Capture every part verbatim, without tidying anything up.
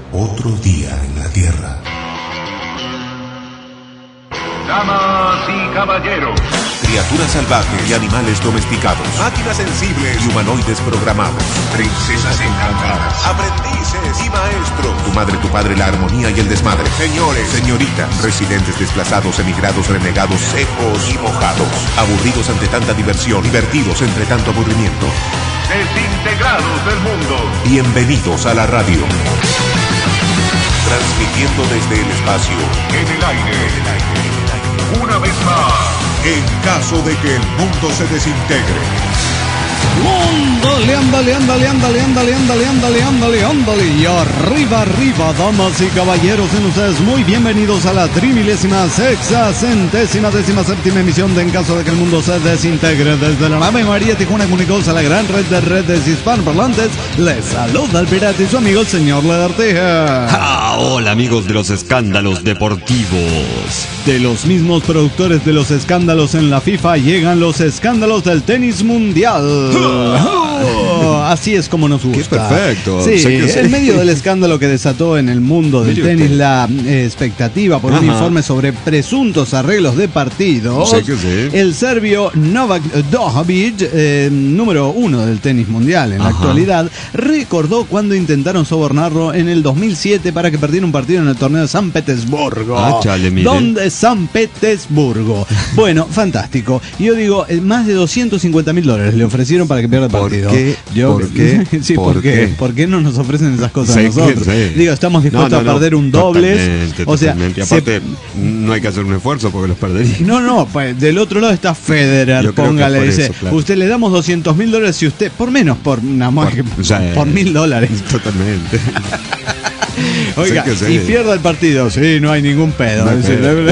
Otro día en la Tierra. Damas y caballeros, Criaturas salvajes y animales domesticados. Máquinas sensibles y humanoides programados. princesas encantadas, Aprendices y maestros. Tu madre, tu padre, la armonía y el desmadre. Señores, señoritas, residentes desplazados, emigrados, renegados, secos y mojados. Aburridos ante tanta diversión, divertidos entre tanto aburrimiento. desintegrados del mundo. Bienvenidos a la radio. Transmitiendo desde el espacio. En el aire, en el aire, una vez más. En caso de que el mundo se desintegre. Ándale, ándale, ándale, ándale, ándale, ándale, ándale, ándale, ándale. Y arriba, arriba, damas y caballeros, en ustedes muy bienvenidos a la trimilésima, sexagésima, décima séptima emisión de En caso de que el mundo se desintegre. Desde la nave María Tijuana comunicados a la gran red de redes hispanoparlantes, les saluda el pirata y su amigo el señor Lagartija. Ah, hola amigos de los escándalos deportivos. De los mismos productores de los escándalos en la FIFA llegan los escándalos del tenis mundial. Oh, así es como nos gusta. Qué perfecto. Sí, Sé que sí. en medio del escándalo que desató en el mundo del tenis la eh, expectativa por Ajá. un informe sobre presuntos arreglos de partidos, Sé que sí. el serbio Novak Djokovic, eh, número uno del tenis mundial en Ajá. la actualidad, recordó cuando intentaron sobornarlo en el dos mil siete para que perdiera un partido en el torneo de San Petersburgo. Ah, chale, mire. ¿Dónde? San Petersburgo. Bueno, fantástico. Yo digo, eh, más de doscientos cincuenta mil dólares le ofrecieron para que pierda el partido. ¿Por qué? Yo, ¿Por qué? Sí, ¿por, ¿Por qué? qué? ¿Por qué no nos ofrecen esas cosas Sé a nosotros? que, sí. Digo, estamos dispuestos no, no, a perder no, un dobles. Totalmente, o sea, totalmente. Y aparte, se... no hay que hacer un esfuerzo porque los perdería. No, no, pues del otro lado está Federer. Yo creo Póngale, que por dice, eso, claro. usted le damos doscientos mil dólares si usted, por menos, por nada más que o sea, por mil dólares. Totalmente. Oiga, sí sí. y pierda el partido, sí, no hay ningún pedo. No hay pedo.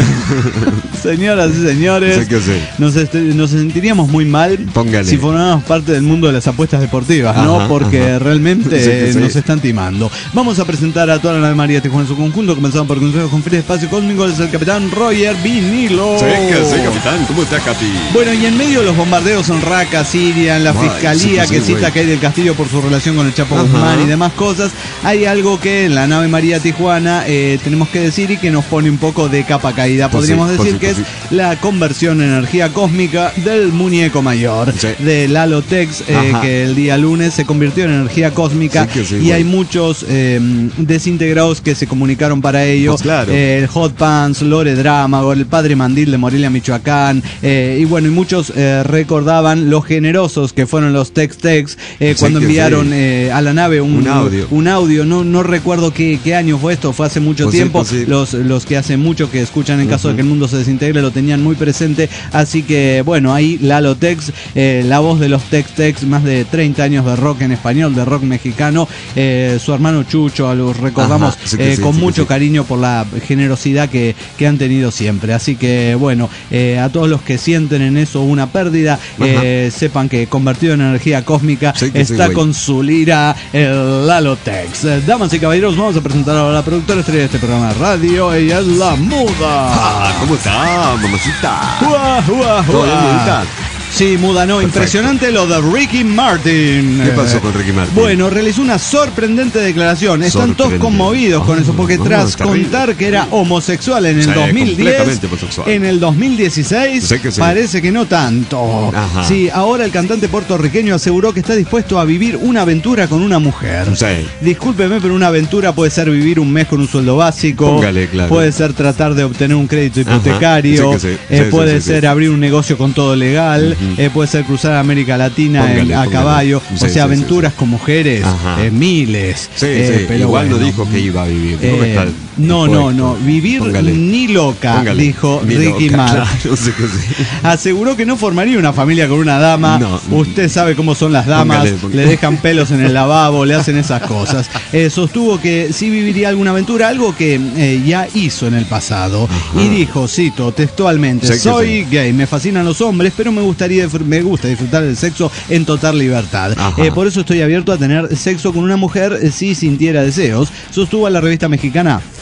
Señoras y señores, sí que sí. nos, est- nos sentiríamos muy mal Póngale. si formáramos parte del mundo de las apuestas deportivas, Ajá, ¿no? Porque ajá. realmente Sí que sí. nos están timando. Vamos a presentar a toda la nave María Tijuana en su conjunto, comenzando por consejos con fin de espacio cósmico, es el capitán Roger Vinilo. Sí que sí, capitán. ¿Cómo está, Capi? Bueno, y en medio de los bombardeos en Raqqa, Siria, en la Ay, fiscalía sí, sí, que sí, cita güey. a Kay del Castillo por su relación con el Chapo Ajá. Guzmán y demás cosas, hay algo que en la nave María Tijuana eh, tenemos que decir y que nos pone un poco de capa caída. Pues Podríamos sí, pues decir sí, que pues es la conversión en energía cósmica del muñeco mayor, Sí. de Lalotex, eh, Ajá. que el día lunes se convirtió en energía cósmica, Sí que sí, y güey. hay muchos eh, desintegrados que se comunicaron para ello. Pues claro. Eh, el Hot Pants, Lore Drámago, el Padre Mandil de Morelia, Michoacán, eh, y bueno, y muchos eh, recordaban lo generosos que fueron los Tex Tex eh, Sí cuando que enviaron sí. eh, a la nave un, Un audio. un audio. No, no recuerdo qué, qué año fue esto, fue hace mucho Pues sí, tiempo. pues sí. Los, los que hace mucho que escuchan en caso Ujú. de que el mundo se desintegre lo tenían muy presente. Así que bueno, ahí Lalo Tex, eh, la voz de los Tex Tex, más de treinta años de rock en español, de rock mexicano. Eh, su hermano Chucho, a los recordamos Ajá, sí que eh, sí, con sí que mucho sí. cariño por la generosidad que, que han tenido siempre. Así que bueno, eh, a todos los que sienten en eso una pérdida, eh, sepan que convertido en energía cósmica Sí que sí, está güey. con su lira el Lalo Tex. Eh, damas y caballeros, vamos a presentar ahora a la productora estrella de este programa de radio. Ella es la Muda. Ah, ¿cómo está, mamacita? Ua, ua, ¿Todo bien, ua. Mudita? Sí, Muda, no, Perfecto. impresionante lo de Ricky Martin. ¿Qué pasó con Ricky Martin? Bueno, realizó una sorprendente declaración. Están todos Sorprendente. conmovidos con Oh, eso, porque no, tras terrible. contar que era homosexual en el Sí, dos mil diez, completamente homosexual. en el dos mil dieciséis Sé que sí. parece que no tanto. Ajá. Sí, ahora el cantante puertorriqueño aseguró que está dispuesto a vivir una aventura con una mujer. Sí. Discúlpeme, pero una aventura puede ser vivir un mes con un sueldo básico. Póngale, claro. Puede ser tratar de obtener un crédito Ajá. hipotecario. Sí que sí. eh, Sí, puede sí, sí, ser sí. abrir un negocio con todo legal. Ujú. eh, puede ser cruzar América Latina en- Póngale, a póngale. caballo. Sí, o sea, sí, sí, aventuras con mujeres, Ajá. eh, miles. Sí, Eh, sí. pero Igual bueno. no dijo que iba a vivir. Dijo que Eh, está no, no, no. dispuesto. Vivir Póngale. ni loca, Póngale. dijo Ni Ricky loca, Martin. claro, sé que sí. Aseguró que no formaría una familia con una dama. No. Usted sabe cómo son las damas. Póngale, póngale. Le dejan pelos en el lavabo, le hacen esas cosas. Eh, sostuvo que sí viviría alguna aventura, algo que eh, ya hizo en el pasado. Ajá. Y dijo, cito textualmente, Sé que soy sí. gay, me fascinan los hombres, pero me gustaría disfr- me gusta disfrutar del sexo en total libertad. Ajá. Eh, por eso estoy abierto a tener sexo con una mujer eh, si sintiera deseos. Sostuvo a la revista mexicana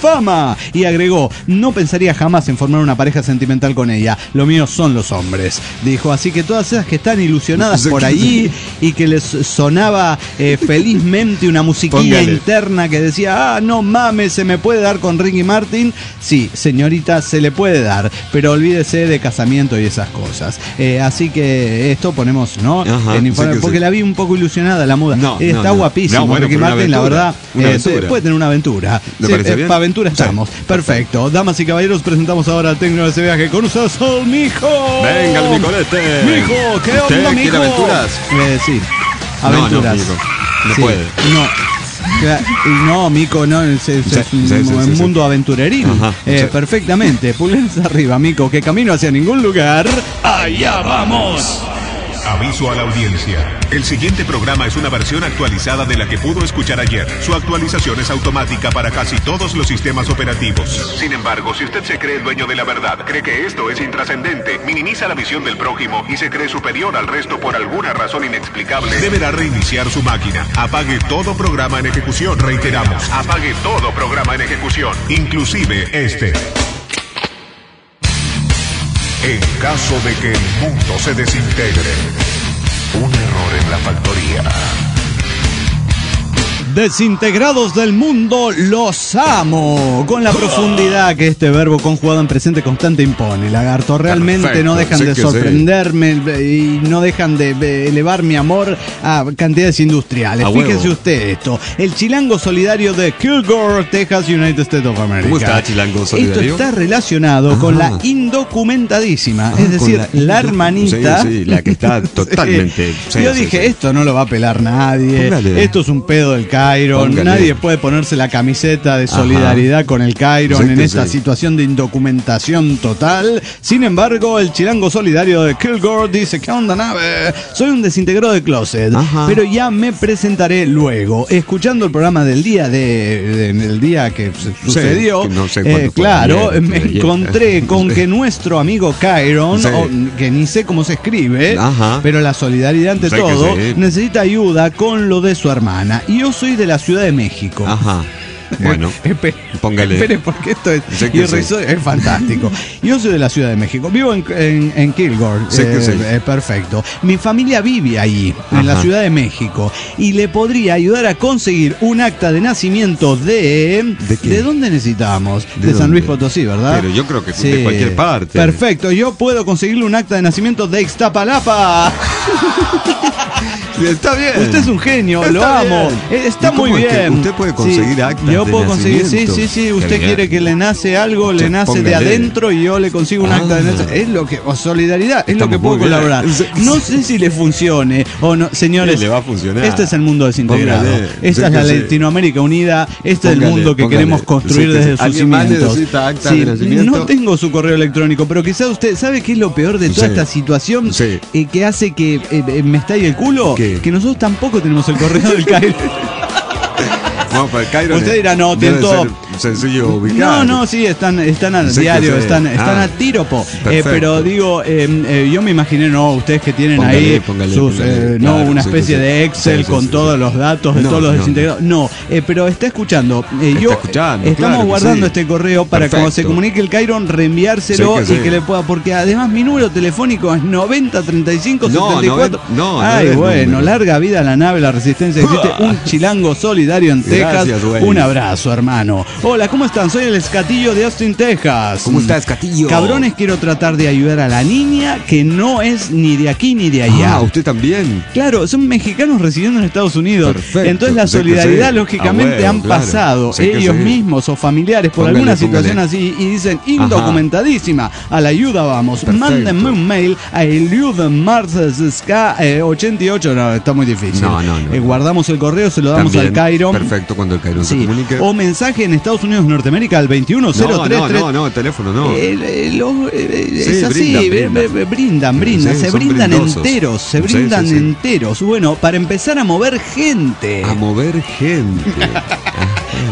fama. Y agregó, no pensaría jamás en formar una pareja sentimental con ella. Lo mío son los hombres. Dijo, así que todas esas que están ilusionadas por ahí y que les sonaba eh, felizmente una musiquilla Póngale. interna que decía, ah, no mames, se me puede dar con Ricky Martin. Sí, señorita, se le puede dar, pero olvídese de casamiento y esas cosas. Eh, así que esto ponemos, ¿no? Ajá, en informe, sí porque sí. la vi un poco ilusionada la muda. No, eh, no, está no. guapísimo. No, bueno, Ricky Martin, la verdad, eh, puede tener una aventura. Sí, eh, para aventura estamos. Sí. Perfecto. Damas y caballeros, presentamos ahora al técnico de ese viaje con ustedes, el mijo. Venga, el micolete. Mijo, ¿qué onda, mijo? ¿Quiere aventuras? Eh, sí. Aventuras. No, no, mijo. No sí. puede. No. No, Mico, no, es, es, sí, es un sí, sí, sí, mundo sí. aventureril. Ajá, eh, sí. Perfectamente. Pulgares arriba, Mico, que camino hacia ningún lugar. ¡Allá vamos! Aviso a la audiencia. El siguiente programa es una versión actualizada de la que pudo escuchar ayer. Su actualización es automática para casi todos los sistemas operativos. Sin embargo, si usted se cree el dueño de la verdad, cree que esto es intrascendente, minimiza la visión del prójimo y se cree superior al resto por alguna razón inexplicable, deberá reiniciar su máquina. Apague todo programa en ejecución. Reiteramos, apague todo programa en ejecución, inclusive este. En caso de que el mundo se desintegre, un error en la factoría. Desintegrados del mundo, los amo. Con la profundidad que este verbo conjugado en presente constante impone, Lagarto. Realmente Perfecto, no dejan de sorprenderme sí. y no dejan de elevar mi amor a cantidades industriales. A Fíjese huevo. usted esto. El chilango solidario de Kilgore, Texas, United States of America. ¿Cómo está Chilango Solidario? Esto está relacionado Ajá. con la indocumentadísima. Ah, es decir, la, la hermanita. Sí, sí, la que está totalmente. sí. Yo sí, dije, sí. esto no lo va a pelar nadie. Póngale. Esto es un pedo del Cairon, Póngale. nadie puede ponerse la camiseta de solidaridad Ajá. con el Cairon sí, en esta sí. situación de indocumentación total. Sin embargo, el chilango solidario de Kilgore dice, ¿qué onda, nave? Soy un desintegrado de closet, Ajá. pero ya me presentaré luego. Escuchando el programa del día de, de el día que sucedió, sí, que no sé eh, claro, ayer, me ayer. encontré con que nuestro amigo Cairon, sí. o, que ni sé cómo se escribe, Ajá. pero la solidaridad ante sé todo, sí. necesita ayuda con lo de su hermana. Y yo soy de la Ciudad de México. Ajá. Bueno, Espe póngale. Espere, porque esto es, irrisorio, es fantástico. Yo soy de la Ciudad de México. Vivo en, en, en Kilgore. Sé que eh, sí. eh, perfecto. Mi familia vive ahí, Ajá. en la Ciudad de México. Y le podría ayudar a conseguir un acta de nacimiento de... ¿De qué? ¿De dónde necesitamos? De, de San Luis Potosí, ¿verdad? Pero yo creo que sí. de cualquier parte. Perfecto. Yo puedo conseguirle un acta de nacimiento de Ixtapalapa. Está bien. Usted es un genio, Está lo amo. Bien. Está muy bien. Usted puede conseguir sí, actas Yo de puedo conseguir, sí, sí, sí. Usted Qué quiere bien. que le nace algo, le nace Póngale. de adentro y yo le consigo un ah. acta de nacimiento. Es lo que, o solidaridad, es Estamos lo que puedo colaborar. No sé si le funcione o no. Señores, sí, le va a funcionar. Este es el mundo desintegrado. Póngale. Esta sí, es la sí. Latinoamérica unida. Este póngale, es el mundo que póngale. queremos construir sí, desde sus cimientos. Acta sí, de nacimiento? No tengo su correo electrónico, pero quizás usted sabe qué es lo peor de toda sí. esta situación sí. eh, que hace que eh, me estalle el culo. ¿Qué? Que nosotros tampoco tenemos el correo del Cairo. No, para el Cairo usted dirá, no, tiento. Sencillo ubicar. No, no, sí, están, están al sí, diario, están, están ah, a tiro, po. Eh, pero digo, eh, eh, yo me imaginé, no, ustedes que tienen póngale, ahí póngale, sus, póngale, eh, claro, no, una sí, especie sí, de Excel sí, sí, con sí, todos sí. los datos de no, todos los no, desintegrados. No, eh, pero está escuchando. Eh, yo está escuchando, estamos claro guardando sí. este correo para Perfecto. cuando se comunique el Cairon reenviárselo sí, que y sí. que le pueda, porque además mi número telefónico es noventa treinta y cinco setenta y cuatro. No, no, Ay, no bueno, número. larga vida a la nave, la resistencia existe. Un chilango solidario en Texas. Gracias, un abrazo, hermano. Hola, ¿cómo están? Soy el Escatillo de Austin, Texas. ¿Cómo está, Escatillo? Cabrones, quiero tratar de ayudar a la niña que no es ni de aquí ni de allá. Ah, ¿usted también? Claro, son mexicanos residiendo en Estados Unidos. Perfecto. Entonces la solidaridad, sí, lógicamente, ah, bueno, han claro. pasado sí, ellos sí. mismos o familiares por póngale, alguna situación póngale. así y dicen, indocumentadísima, a la ayuda vamos. Perfecto. Mándenme un mail a eliudemarceska ochenta y ocho. No, está muy difícil. No, no, no. Eh, guardamos el correo, se lo damos también, al Cairon. Perfecto, cuando el Cairon sí. se comunique. O mensaje en Estados Unidos, Norteamérica, al veintiuno cero tres tres. No, no, no, el teléfono no. Eh, eh, lo, eh, sí, es así, brindan, brindan, brindan, brindan. Sí, se brindan brindosos. enteros, se brindan sí, sí, sí. enteros. Bueno, para empezar a mover gente. A mover gente. Y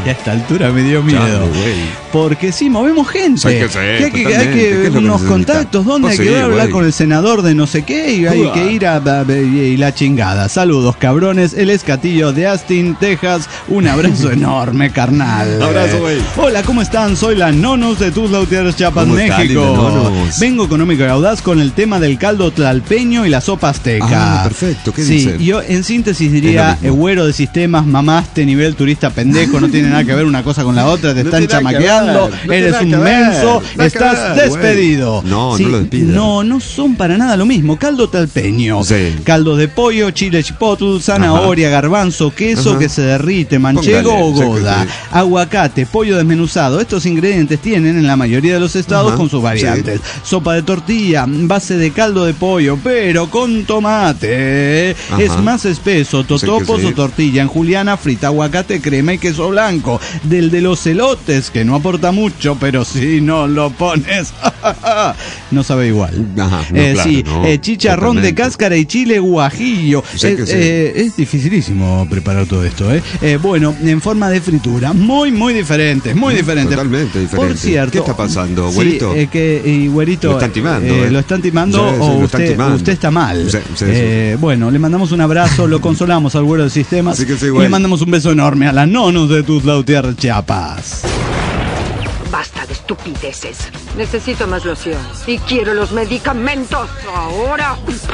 a esta altura me dio miedo. Chale, porque sí, movemos gente. Hay que ser, que hay que, hay totalmente. que ¿Qué es lo que unos necesita? contactos, ¿dónde Oh, hay sí, que hablar güey. con el senador de no sé qué? Y hay Uah. que ir a, a- a- y la chingada. Saludos, cabrones. El Escatillo de Austin, Texas. Un abrazo enorme, carnal. Abrazo, güey. Hola, ¿cómo están? Soy la Nonos de Tuzla Gutiérrez, Chiapas, ¿Cómo está, México. linda Nonos? Vengo económico y audaz con el tema del caldo tlalpeño y la sopa azteca. Ah, perfecto. ¿Qué sí, dice? yo en síntesis Es diría, lo mismo. güero de sistemas, mamaste, nivel turista pendejo, no tiene nada que ver una cosa con la otra, te No están tiene nada que chamaqueando, ver, no eres tiene un nada que ver, menso, nada que estás ver, despedido. güey. No, no lo despidas. No, no son para nada lo mismo. Caldo talpeño, Sí. caldo de pollo, chile chipotle, zanahoria, garbanzo, queso Ajá. que se derrite, manchego Póngale, o sí, goda, sí. aguacate, pollo desmenuzado. Estos ingredientes tienen en la mayoría de los estados Ajá, con sus variantes. Sopa de tortilla, base de caldo de pollo, pero con tomate. Ajá. Es más espeso, totopos Sí que sí. o tortilla en juliana, frita, aguacate, crema y queso blanco. Del de los elotes, que no aporta mucho, pero si no lo pones, no sabe igual. Ajá, no, Eh, claro, sí, no, eh, chicharrón totalmente. de cáscara y chile guajillo. Sí Eh, que sí. eh, es dificilísimo preparar todo esto, ¿eh? Eh, Bueno, en forma de fritura, muy, muy diferente, muy diferente. Totalmente diferente. Por cierto. ¿Qué está pasando, sí, güerito? eh, que, y güerito, Lo están timando, eh, ¿eh? ¿Lo están timando Sí, sí, o lo están usted, timando. usted está mal? Sí, sí, sí. Eh, Bueno, le mandamos un abrazo, lo consolamos al güero del sistema. Así que sí, y güey. le mandamos un beso enorme a la Nonos de Tuzla Gutiérrez, Chiapas. Basta de estupideces. Necesito más loción. Y quiero los medicamentos ahora.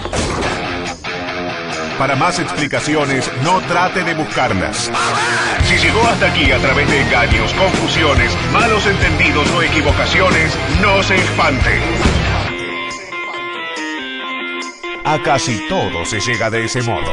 Para más explicaciones, no trate de buscarlas. Si llegó hasta aquí a través de engaños, confusiones, malos entendidos o equivocaciones, no se espante. A casi todo se llega de ese modo.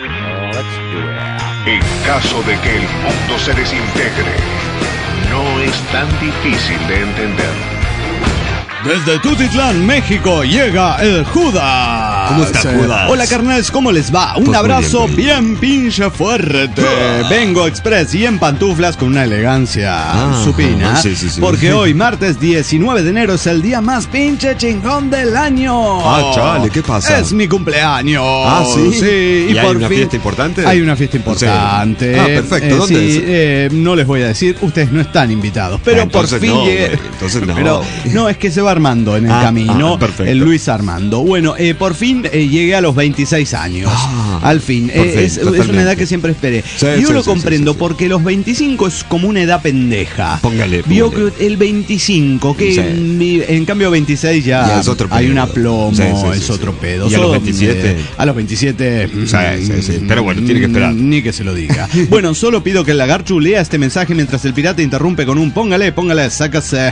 En caso de que el mundo se desintegre, no es tan difícil de entender. Desde Tutitlán, México, llega el Judas. ¿Cómo está, Judas? Hola, carnales, ¿cómo les va? Un Pues muy abrazo bien, bien, güey. pinche fuerte. Vengo express y en pantuflas con una elegancia Ah, supina. sí, sí, sí. Porque hoy, martes diecinueve de enero, es el día más pinche chingón del año. Ah, chale, ¿qué pasa? Es mi cumpleaños. Ah, ¿sí? Sí, ¿Y hay una fiesta importante? Hay una fiesta importante. Sí. Ah, perfecto. Eh, ¿Dónde sí, es? eh, no les voy a decir, ustedes no están invitados. Pero Ah, entonces por fin no, llegué- güey, entonces no. Pero no, es que se va armando en el Ah, camino ah, perfecto. el Luis Armando. Bueno, eh, por fin eh, llegué a los veintiséis años. Ah, al fin. por Eh, fin, es, es una totalmente. edad que siempre esperé. Sí, Yo sí, lo sí, comprendo sí, sí, sí. porque los veinticinco es como una edad pendeja. Póngale, Vio póngale. que el veinticinco, que Sí. en, en cambio veintiséis ya, Ya es otro hay pedo. un aplomo, Sí, sí, sí, es sí. otro pedo. Y a los Son, veintisiete. eh, a los veintisiete. Sí, sí, sí. Pero bueno, tiene que esperar. Ni que se lo diga. Bueno, solo pido que el lagarchu lea este mensaje mientras el pirata interrumpe con un póngale, póngale, sácase.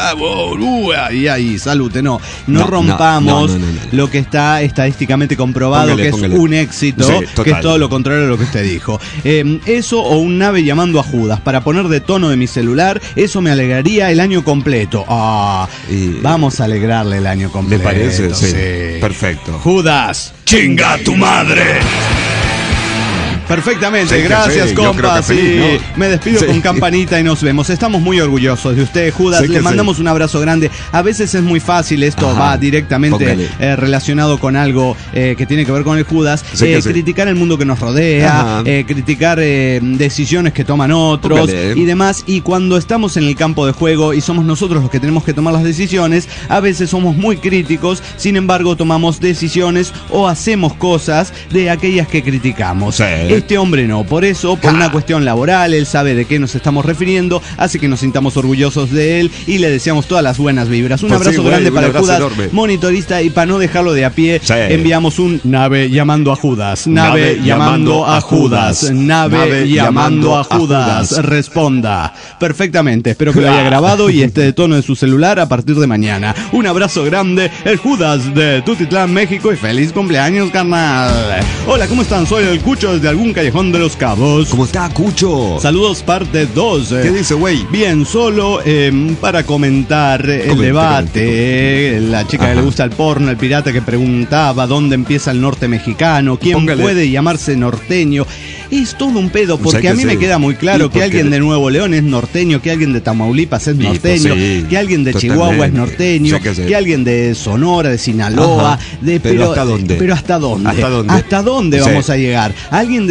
Y ahí, salute. No, no, No, rompamos no, no, no, no. lo que está estadísticamente comprobado, Póngale, que póngale. es un éxito, Sí, que total. es todo lo contrario a lo que usted dijo. Eh, eso o un nave llamando a Judas para poner de tono de mi celular, eso me alegraría el año completo. Ah, Y- vamos a alegrarle el año completo. parece? Sí. Perfecto. Judas, chinga tu madre. Perfectamente, Sí que gracias sí, yo creo compa. que sí, Sí, ¿no? me despido Sí. con campanita y nos vemos. Estamos muy orgullosos de usted, Judas. Sí que Le sí. mandamos un abrazo grande. A veces es muy fácil, esto Ajá, va directamente póngale. eh, relacionado con algo eh, que tiene que ver con el Judas. Sí eh, que sí. criticar el mundo que nos rodea, Ajá. eh, criticar eh, decisiones que toman otros Póngale. y demás. Y cuando estamos en el campo de juego y somos nosotros los que tenemos que tomar las decisiones, a veces somos muy críticos, sin embargo tomamos decisiones o hacemos cosas de aquellas que criticamos. Sí. Este hombre no, por eso, por una cuestión laboral, él sabe de qué nos estamos refiriendo, hace que nos sintamos orgullosos de él y le deseamos todas las buenas vibras. Un Pues sí, abrazo güey, grande un para el abrazo Judas, enorme. monitorista, y para no dejarlo de a pie, Sí. enviamos un nave llamando a Judas, nave, Nave llamando a Judas, Judas. nave, Nave llamando a llamando a Judas, Judas. responda. Perfectamente, espero que lo haya grabado y esté de tono de su celular a partir de mañana. Un abrazo grande, el Judas de Tutitlán, México, y feliz cumpleaños, carnal. Hola, ¿cómo están? Soy el Cucho desde algún callejón de los Cabos. ¿Cómo está, Cucho? Saludos, parte dos. ¿Qué dice, güey? Bien, solo eh, para comentar el Comente, debate. comente, eh, La chica que Ajá. le gusta el porno, el pirata que preguntaba dónde empieza el norte mexicano, quién Póngale. puede llamarse norteño. Es todo un pedo, porque que a mí me sí. queda muy claro Sí, que porque- alguien de Nuevo León es norteño, que alguien de Tamaulipas es Sí, pues norteño, sí, que alguien de totalmente. Chihuahua es norteño, Sí que sí. que alguien de Sonora, de Sinaloa, Ajá. de Pero ¿hasta dónde? Pero hasta dónde? ¿Hasta dónde? ¿Hasta dónde Sí. vamos a llegar? Alguien de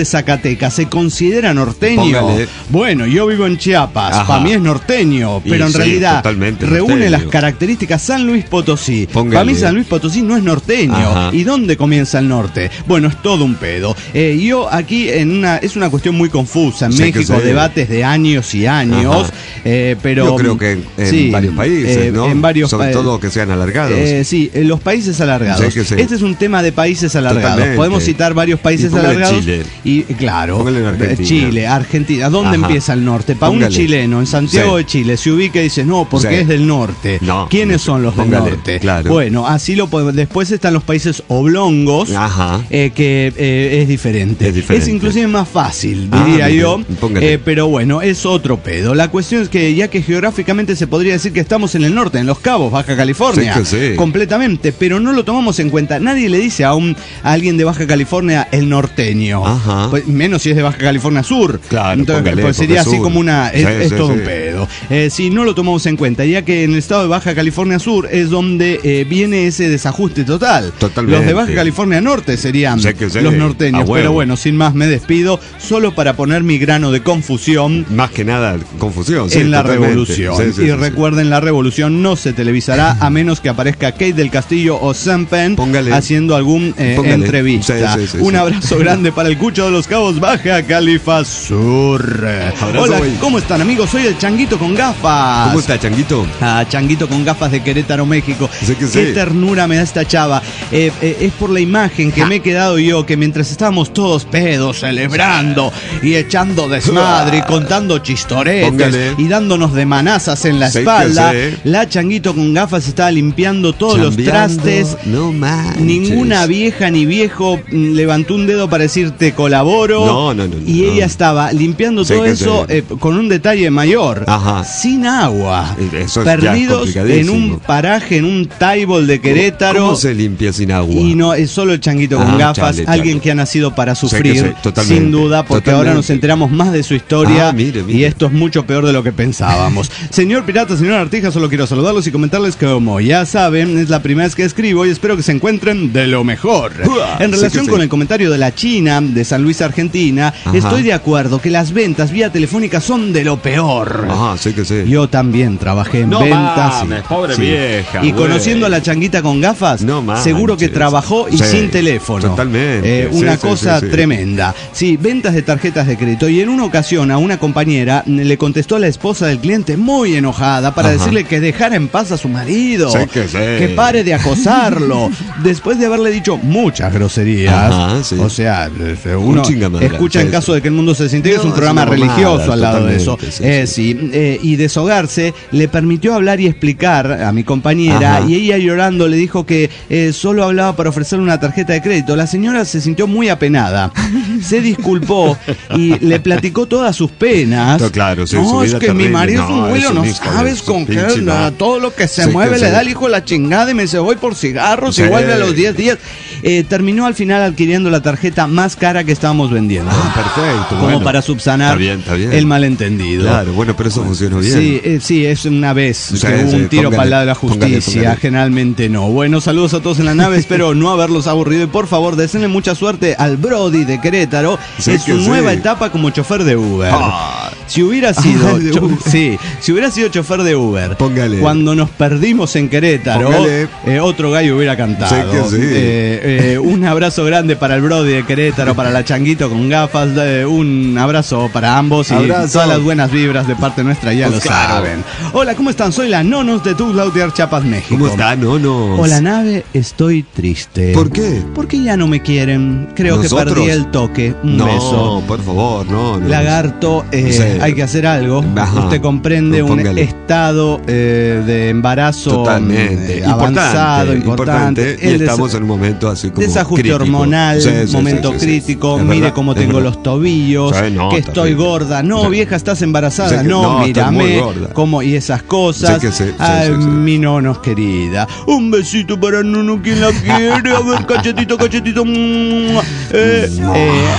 Zacatecas se considera norteño. Póngale. Bueno, yo vivo en Chiapas, Ajá. para mí es norteño, Y pero en sí, realidad totalmente reúne norteño. las características San Luis Potosí. Póngale. Para mí San Luis Potosí no es norteño. Ajá. ¿Y dónde comienza el norte? Bueno, es todo un pedo. Eh, yo aquí en una es una cuestión muy confusa. En Sí que México sí. debates de años y años, eh, pero Yo creo que en, en sí, varios países, eh, ¿no? En varios Sobre pa- todo que sean alargados. Eh, sí, en los países alargados. Sí que sí. Este es un tema de países alargados. Totalmente. Podemos citar varios países Y póngale alargados. Chile. Y claro, Póngale en Argentina. Chile, Argentina. ¿Dónde Ajá. empieza el norte? Para un Póngale. chileno en Santiago Sí. de Chile se ubica y dice, no, porque Sí. es del norte. No, ¿Quiénes no, son los póngale, del norte? claro. Bueno, así lo podemos. Después están los países oblongos, Ajá. eh, que eh, es diferente. Es diferente. inclusive más fácil, Ah, diría mire, yo. póngale. Eh, pero bueno, es otro pedo. La cuestión es que ya que geográficamente se podría decir que estamos en el norte, en Los Cabos, Baja California, Sí que sí. completamente, pero no lo tomamos en cuenta. Nadie le dice a un a alguien de Baja California el norteño. Ajá. Pues, menos si es de Baja California Sur. Claro, Entonces, póngale, pues porque sería es así sur. como una. Es, Sí, es sí, todo sí. un pedo. Eh, si no lo tomamos en cuenta, ya que en el estado de Baja California Sur es donde eh, viene ese desajuste total. Totalmente. Los de Baja California Norte serían Sí que sí. los norteños. A huevo. Pero bueno, sin más me despido, solo para poner mi grano de confusión Más que nada, confusión. sí, en la totalmente. revolución. Sí, sí, y sí, sí. recuerden, la revolución no se televisará a menos que aparezca Kate del Castillo o Sean Penn Póngale. haciendo algún eh, Póngale. entrevista. Sí, sí, sí, Un sí. abrazo grande para el Cucho de los Cabos, Baja Califa Sur. Hola, güey. ¿cómo están, amigos? Soy el Changuito con gafas. ¿Cómo está, Changuito? Ah, Changuito con gafas de Querétaro, México. Sí que Qué sí. ternura me da esta chava. Eh, eh, es por la imagen que me he quedado yo, que mientras estábamos todos pedos, celebrando y echando desmadre y contando chistoretes Póngale. y dándonos de manazas en la Sí que espalda, sí. la Changuito con gafas estaba limpiando todos los Chambeando. trastes. No manches. Ninguna vieja ni viejo mm, levantó un dedo para decir te colaboro. No, no, no, no, Y no. ella estaba limpiando Sí todo que eso sí. eh, con un detalle mayor. Ajá. Sin agua. Eso es ya Perdidos en complicadísimo. un paraje, en un taibol de Querétaro. ¿Cómo se limpia sin agua? Y no, es solo el Changuito con Ah, gafas, chale, alguien chale. que ha nacido para Sí que sufrir, sí, totalmente, sin duda, porque totalmente. ahora nos enteramos más de su historia Ah, mire, mire. y esto es mucho peor de lo que pensábamos. Señor Pirata, señor Artija, solo quiero saludarlos y comentarles que, como ya saben, es la primera vez que escribo y espero que se encuentren de lo mejor. Uah, En sí relación que sí. con el comentario de la China, de San Luis, Argentina, Ajá. estoy de acuerdo que las ventas vía telefónica son de lo peor. Ajá, sí que sí. Yo también trabajé en No ventas. mames, y- pobre vieja, Y güey. conociendo a la Changuita con gafas, No manches. seguro que trabajó y Sí, sin teléfono. totalmente. Eh, Sí, una sí, cosa sí, sí. tremenda. Sí, ventas de tarjetas de crédito. Y en una ocasión a una compañera le contestó a la esposa del cliente muy enojada para Ajá. decirle que dejara en paz a su marido. Sí que sí. Que pare de acosarlo. Después de haberle dicho muchas groserías. Ajá, sí. O sea, uno chingamadral, escucha sí, en caso sí. de que el mundo se desintegre, No, es un es programa una mamada, religioso al lado de eso. totalmente, sí, Eh, sí. sí, eh, y deshogarse le permitió hablar y explicar a mi compañera, Ajá. y ella llorando le dijo que eh, solo hablaba para ofrecerle una tarjeta de crédito. La señora se sintió muy apenada, se disculpó y le platicó todas sus penas. No, claro, sí, su no, es vida que mi terrible. marido es un No, güilo, es no un hijo de sabes su con qué, pinche nada, madre. todo lo que se Sí, mueve que le sí. da el hijo la chingada y me dice voy por cigarros Sí. y vuelve a los diez días. Eh, terminó al final adquiriendo la tarjeta más cara que estábamos vendiendo. Ah, perfecto. Como bueno. para subsanar Está bien, está bien. el malentendido. Claro, bueno, pero eso funcionó bien. Sí, eh, sí, es una vez Sí, que hubo sí, un tiro póngale, para el lado de la justicia, póngale, póngale. generalmente no. Bueno, saludos a todos en la nave, espero no haberlos aburrido y por favor deseenle mucha suerte al Brody de Querétaro Sí en que su sí. nueva etapa como chofer de Uber. Ah. Si hubiera sido, Ah, de cho- Uber. sí, si hubiera sido chofer de Uber, Póngale. cuando nos perdimos en Querétaro, Póngale. eh, otro gallo hubiera cantado. Sí que sí. Eh, eh, un abrazo grande para el Brody de Querétaro, para la Changuito con gafas, eh, un abrazo para ambos y Abrazo. todas las buenas vibras de parte nuestra, ya Pues lo claro. saben. Hola, ¿cómo están? Soy la Nonos de Tuxtla Chiapas, México. ¿Cómo está? No, no. Hola, nave, estoy triste. ¿Por qué? Porque ya no me quieren. Creo ¿Nosotros? que perdí el toque. Un no, beso. por favor, no. no. Lagarto, eh, Sí. hay que hacer algo. Ajá. Usted comprende No, un póngale. estado eh, de embarazo Totalmente. eh, avanzado, importante. Y El des- estamos en un momento así como desajuste crítico. hormonal, Sí, sí, momento sí, sí, sí. crítico, Es mire verdad, cómo es tengo verdad. los tobillos, Sí, no, que está estoy bien. gorda, no, Sí. vieja, estás embarazada, Sí que- no, no, estás muy mírame, gorda. como, y esas cosas. Sí que sí, sí, Ay, sí, sí. mi nonos querida. Un besito para Nono, quien la quiere, a ver, cachetito, cachetito. mm, eh, eh,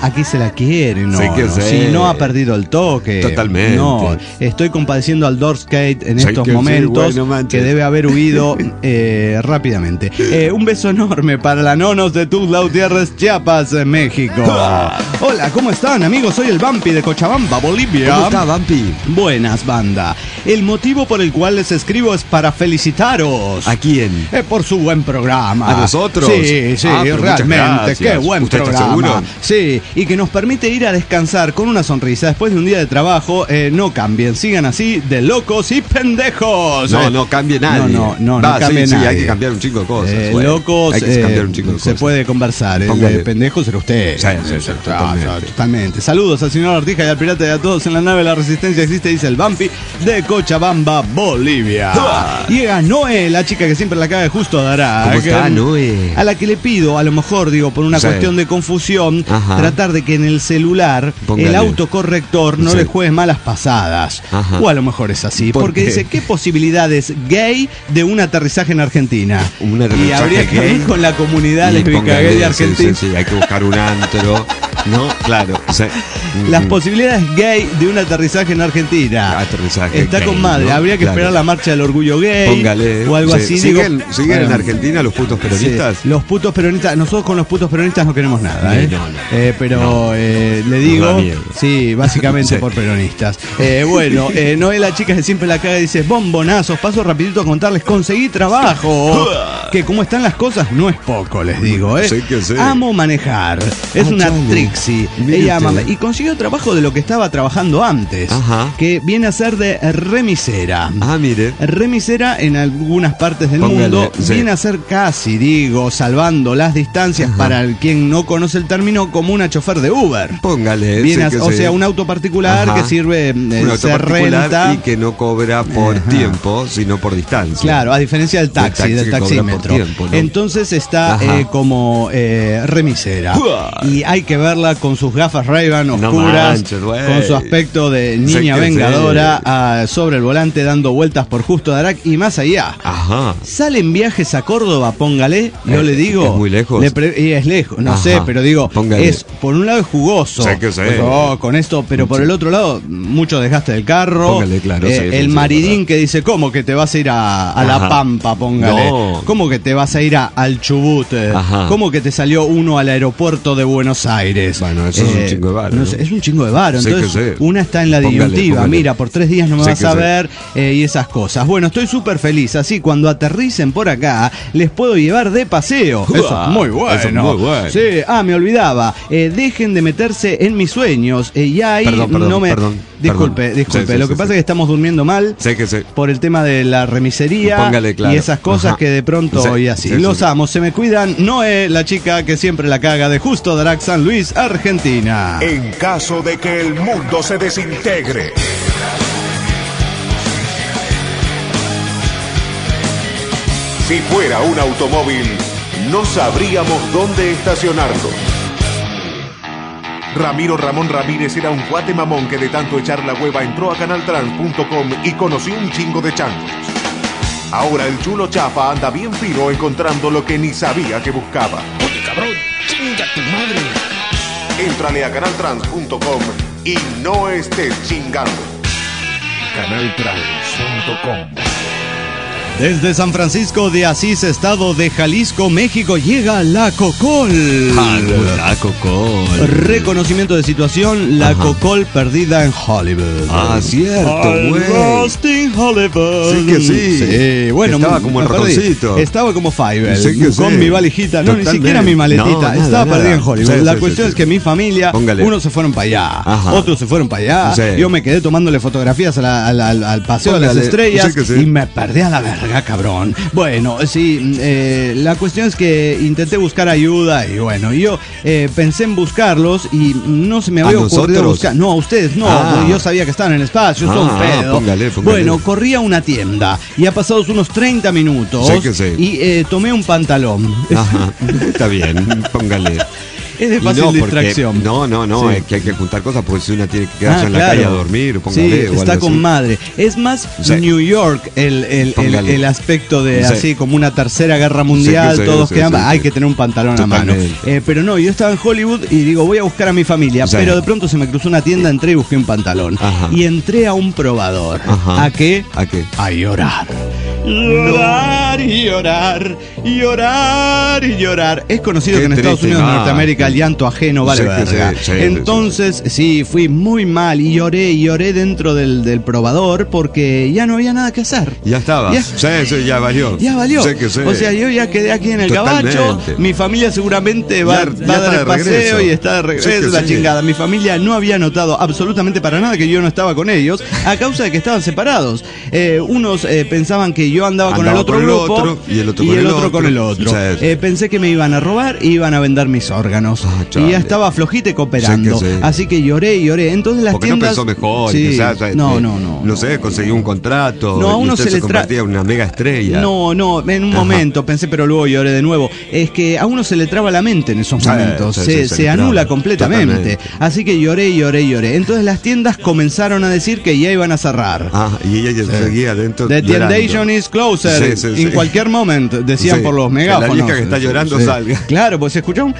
aquí se la quiere, no, Sé que no. sé. Sí, no ha perdido el toque. Totalmente. No, estoy compadeciendo al Dorskate en Sé estos que sí, momentos, bueno, manches. que debe haber huido eh, rápidamente. Eh, un beso enorme para la Nonos de Tuzla Gutiérrez, Chiapas, eh, México. Hola, ¿cómo están, amigos? Soy el Vampi de Cochabamba, Bolivia. ¿Cómo está, Vampi? Buenas, banda. El motivo por el cual les escribo es para felicitaros. ¿A quién? Eh, por su buen programa. ¿A nosotros? Sí, sí, Ah, pero muchas realmente. gracias. Qué buen ¿Usted está programa. seguro? Sí, y que nos permite ir a descansar con una sonrisa después de un día de trabajo. Eh, no cambien, sigan así de locos y pendejos. No, Eh, no cambie nadie. No, no, no, Va, no cambie sí, nadie. Sí, hay que cambiar un chico de cosas. Eh, bueno. locos, Hay que eh, cambiar un chico de se cosas. puede conversar. El Póngale. de pendejo será usted. Sí, sí, sí, totalmente. Ah, totalmente. Saludos al señor Artija y al pirata y a todos en la nave. La resistencia existe, dice el Vampi de Cochabamba, Bolivia. Llega Noé, la chica que siempre la caga justo dará. ¿Cómo está, Noé? A la que le pido, a lo mejor, digo, por una Sí. cuestión de confusión, Ajá. tratar de que en el celular Póngale. el autocorrector no Sí. le juegue malas pasadas. Ajá. O a lo mejor es así. ¿Por Porque qué? dice, ¿qué posibilidades gay de un aterrizaje en Argentina? ¿Un Y aterrizaje habría que gay? ir con la comunidad Y lésbica póngale, gay de sí, Argentina. Sí, sí, hay que buscar un antro. No, claro. Sí. Las Mm. posibilidades gay de un aterrizaje en Argentina. Aterrizaje Está gay, con madre. ¿no? Habría que Claro. esperar la marcha del orgullo gay. Póngale. O algo Sí. así. ¿Siguen, digo, ¿siguen en bueno, Argentina los putos peronistas? sí, los putos peronistas. Nosotros con los putos peronistas no queremos nada, Sí, ¿eh? no, no. Eh, pero No. eh, le Nos digo. da miedo. Sí, básicamente Sí. por peronistas. Eh, bueno, eh, Noé, la chica que siempre la caga, dice: bombonazos, paso rapidito a contarles, conseguí trabajo. Que como están las cosas, no es poco, les digo, ¿eh? Sí que sí. Amo manejar. Es Ah, una chale. Trixie. Mire Ella ama. usted. Y consiguió trabajo de lo que estaba trabajando antes. Ajá. Que viene a ser de remisera. Ah, mire. Remisera en algunas partes del Póngale, mundo sí. viene a ser casi, digo, salvando las distancias Ajá. para el quien no conoce el término, como una chofer de Uber. Póngale. Viene sí a- que o sí. sea, un auto particular Ajá. que sirve, eh, Un auto se particular renta. y que no cobra por Ajá. tiempo, sino por distancia. Claro, a diferencia del taxi, taxi del que cobra por taxímetro. tiempo, ¿no? Entonces está Ajá. eh, como eh, remisera. Uah. Y hay que verla con sus gafas Ray-Ban No oscuras, manches, güey. con su aspecto de Sé niña que vengadora, ah, sobre el volante dando vueltas por Justo Darac y más allá. Ajá. Salen viajes a Córdoba, póngale, yo Eh, le digo. ¿es muy lejos? le pre- y es lejos, no Ajá, sé, pero digo, póngale. es por un lado es jugoso. Sé que sé. Pues, oh, con esto, pero por el otro lado, mucho desgaste del carro. Póngale, claro, Eh, sí, sí, el sí, maridín verdad. que dice, ¿cómo que te vas a ir a, a La Ajá. Pampa, póngale? No. ¿Cómo que te vas a ir a, al Chubut? Eh, Ajá. ¿Cómo que te salió uno al aeropuerto de Buenos Aires? Bueno, eso es un chingo de varo, no ¿no? sé, es un chingo de varo. Sé que Entonces, sé. una está en la Póngale, disyuntiva. póngale. Mira, por tres días no me Sé vas que a sé. ver eh, y esas cosas. Bueno, estoy súper feliz. Así, cuando aterricen por acá, les puedo llevar de paseo. Eso es muy bueno. Eso es muy bueno. Sí, ah, me olvidaba. Eh, dejen de meterse en mis sueños. Eh, y ahí Perdón, perdón, no me. perdón, disculpe, perdón. disculpe. Sí, sí, Lo que sí, pasa sí. es que estamos durmiendo mal. Sé que sé. Por el tema de la remisería Póngale, claro. y esas cosas Ajá. que de pronto Sí, y así. sí, sí, Los sí. amo, se me cuidan. Noé, la chica que siempre la caga de Justo Drac, San Luis, Argentina. En caso de que el mundo se desintegre. Si fuera un automóvil, no sabríamos dónde estacionarlo. Ramiro Ramón Ramírez era un cuate mamón que de tanto echar la hueva entró a canal trans punto com y conoció un chingo de changos. Ahora el chulo chafa anda bien fino encontrando lo que ni sabía que buscaba. Oye, cabrón, chinga tu madre. Éntrale a canal trans punto com y no estés chingando. canal trans punto com. Desde San Francisco de Asís, estado de Jalisco, México, llega la Cocol. Ah, la Cocol. Reconocimiento de situación, la Ajá. Cocol perdida en Hollywood. Ah, cierto, güey. Lost in Hollywood. Sí que sí. Sí, bueno. Estaba me- como el me perdí. ratoncito. Estaba como Fievel, Sí que con sí. mi valijita. No, Totalmente. ni siquiera mi maletita. No, nada, Estaba nada. perdida en Hollywood. Sí, la sí, cuestión sí, es sí. que mi familia, Póngale. unos se fueron para allá, Ajá. otros se fueron para allá. Sí. Yo me quedé tomándole fotografías a la- al, al- al paseo de las Póngale. estrellas Sí que sí. y me perdí a la verga, cabrón. Bueno, sí, eh, la cuestión es que intenté buscar ayuda y bueno, yo eh, pensé en buscarlos y no se me había ¿A ocurrido nosotros? buscar. No, a ustedes no, Ah. porque yo sabía que estaban en el espacio, eso es un Ah, pedo. póngale, póngale. Bueno, corrí a una tienda y ha pasado unos treinta minutos Sí que sí. y eh, tomé un pantalón. Ajá. Está bien, póngale. Es de Y fácil no, porque- distracción. No, no, no, Sí. es que hay que juntar cosas porque si una tiene que quedarse Ah, en la claro. calle a dormir, Sí, póngale, o está algo con así. madre. Es más Sí. New York el, el, el, Póngale. el aspecto de Sí. así como una tercera guerra mundial, Sí, sí, todos sí, quedan, sí, hay sí. que tener un pantalón a mano. Totalmente. Eh, pero no, yo estaba en Hollywood y digo, voy a buscar a mi familia, Sí. pero de pronto se me cruzó una tienda, entré y busqué un pantalón. Ajá. Y entré a un probador. Ajá. ¿A qué? ¿A qué? A llorar. Llorar y llorar, y llorar y llorar. Es conocido Qué que en Estados triste, Unidos de ah. Norteamérica el llanto ajeno vale Sí, que verga. sí, sí, Entonces, sí, fui muy mal y lloré y lloré dentro del, del probador porque ya no había nada que hacer. Ya estaba. Ya. Sí, sí, ya valió. Ya valió. Sé que sé. O sea, yo ya quedé aquí en el Totalmente. gabacho. Mi familia seguramente va, Ya- va ya a dar está el de paseo regreso. y está de regreso. Sí que La sí. chingada. Mi familia no había notado absolutamente para nada que yo no estaba con ellos a causa de que estaban separados. Eh, unos eh, pensaban que yo andaba, con el Andaba otro con el grupo otro, y el otro con el otro. con el otro. Sí. Eh, pensé que me iban a robar y iban a vender mis órganos. Ah, y chale. ya estaba flojita y cooperando. Sí que sí. Así que lloré y lloré. Entonces las Porque no tiendas. pensó mejor, Sí. quizás, eh, no, no, no. No sé, consiguió un contrato. No, a y uno usted se se le tra- convertía en una mega estrella. No, no, en un Ajá. momento pensé, pero luego lloré de nuevo. Es que a uno se le traba la mente en esos Sí, momentos, sí, se, sí, se se le anula traba. completamente. Totalmente. Así que lloré, lloré, lloré. Entonces las tiendas comenzaron a decir que ya iban a cerrar. Ah, y ella ya seguía adentro. The llorando. tiendation is closer. Sí, sí, En sí. cualquier momento, decían Sí, por los que la megáfonos. vieja que está llorando salga. Claro, pues se escuchó un.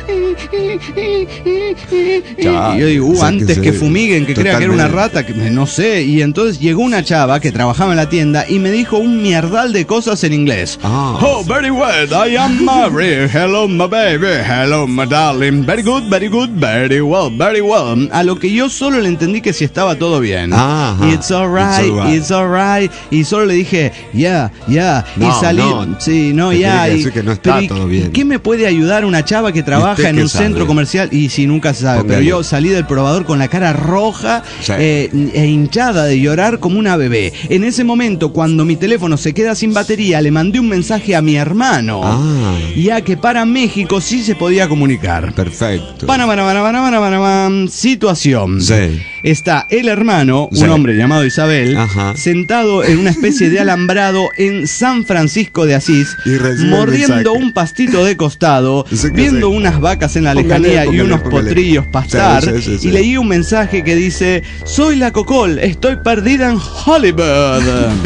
Ya, y yo digo, uh, sé que antes sí. que fumiguen, que crea que era una Totalmente. rata, que no sé. Y entonces llegó una chava que trabajaba en la tienda y me dijo un mierdal de cosas en inglés. Ah. Oh, very well, I am Mary. Hello, my baby. Hello, my darling. Very good, very good, very well, very well. A lo que yo solo le entendí que si estaba todo bien. Ajá. It's alright, It's alright. it's alright. Y solo le dije, yeah, yeah. No, y salí. no. Sí, no, Te ya. tiene que y- decir que no está pero, ¿y todo bien. ¿Qué me puede ayudar una chava que trabaja usted en qué un sabe? centro comercial? Y si nunca se sabe. Póngale. Pero yo salí del probador con la cara roja Sí. eh, e hinchada de llorar como una bebé. En ese momento, cuando mi teléfono se queda sin batería, le mandé un mensaje a mi hermano. Ah. Ya que para México sí se podía comunicar. Perfecto. Pana, pana, pana, pana, pana, pana, pana. Situación. Sí. Está el hermano, un Sí. hombre llamado Isabel, Ajá. sentado en una especie de alambrado en San Francisco de Asís, Y recibe el mordiendo mensaje. un pastito de costado, Sí que viendo sí. unas vacas en la Póngale, lejanía y póngale, unos póngale. potrillos pastar, Sí, sí, sí, sí. y leí un mensaje que dice: soy la Cocol, estoy perdida en Hollywood.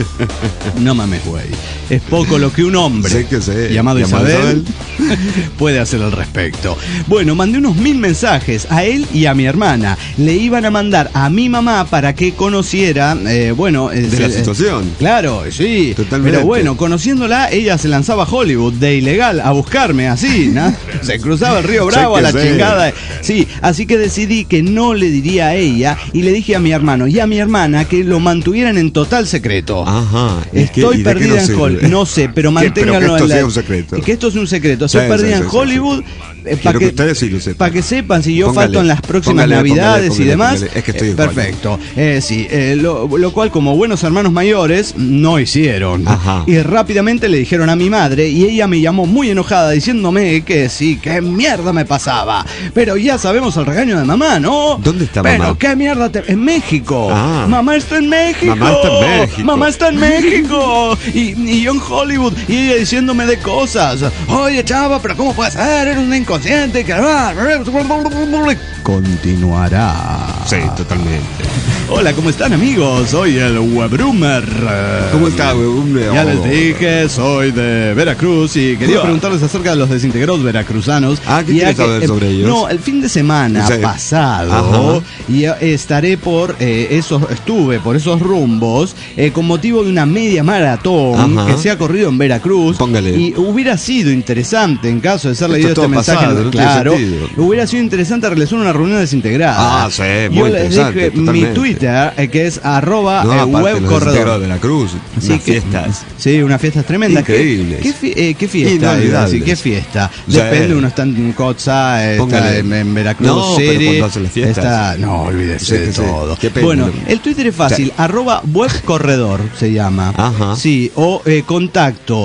No mames, güey. Es poco lo que un hombre Sí que sí. llamado Llamado Isabel puede hacer al respecto. Bueno, mandé unos mil mensajes a él y a mi hermana. Le iban a mandar a mi mamá para que conociera, eh, bueno... eh, De se- la situación. Claro, sí. Totalmente. Pero bueno, conociéndola, ella se lanzaba a Hollywood de ilegal a buscarme, así, ¿no? Se cruzaba el río Bravo Sí a que la sí. chingada. Sí, así que decidí que no le diría a ella y le dije a mi hermano y a mi hermana que lo mantuvieran en total secreto. Ajá. ¿Y qué- Estoy y de qué perdida nos en sirve? Hollywood. No sé, pero ¿Qué? Pero manténganlo que esto en la... sea un secreto. Que esto es un secreto. Estoy Sí, perdida sí, en sí, Hollywood. Quiero para que ustedes sí lo sepan. Para que sepan si yo Póngale, falto en las próximas póngale, navidades póngale, y demás. póngale. Es que estoy eh, en perfecto. Eh, sí, eh, lo, lo cual como buenos hermanos mayores no hicieron. Ajá. Y rápidamente le dijeron a mi madre y ella me llamó muy enojada diciéndome que sí, qué mierda me pasaba. Pero ya sabemos el regaño de mamá, ¿no? ¿Dónde está Pero mamá? qué mierda te... En México. Ah. Mamá está en México. Mamá está en México. Mamá está en México. Y, y yo en Hollywood. Y ella diciéndome de cosas. Oye, chava, pero ¿cómo puede ser? Eres un inconsciente. Que... Continuará. Sí, totalmente. Hola, ¿cómo están, amigos? Soy el Webroomer. ¿Cómo está, weón? Ya les dije, soy de Veracruz y quería Ah. preguntarles acerca de los desintegrados veracruzanos. Ah, ¿qué Ya quieres que, saber eh, sobre ellos? No, el fin de semana Sí. pasado Ajá. y eh, estaré por eh, esos, estuve por esos rumbos eh, con motivo de una media maratón Ajá. que se ha corrido en Veracruz. Póngale. Y hubiera sido interesante, en caso de ser Esto leído es este todo mensaje, pasado, no tiene claro, sentido. hubiera sido interesante realizar una reunión desintegrada. Ah, sí, muy Yo les interesante, dije mi totalmente. Twitter, eh, que es arroba No, eh, aparte, web los corredor. desintegrados de la Cruz. Sí, Unas que- fiestas. Sí, unas fiestas tremendas. ¿Qué- Increíbles. ¿Qué, fi- eh, qué fiesta? Inolvidables. iba a decir? ¿Qué fiesta? Sí. Depende, uno está en Cotza, está Póngale. en, en Veracruz No, pero City, cuando hacen las fiestas. está- no, olvídese Sí, de que sí. todo. Qué pena. Bueno, el Twitter es fácil, arroba webcorredor se llama. Ajá. Sí, o eh, contacto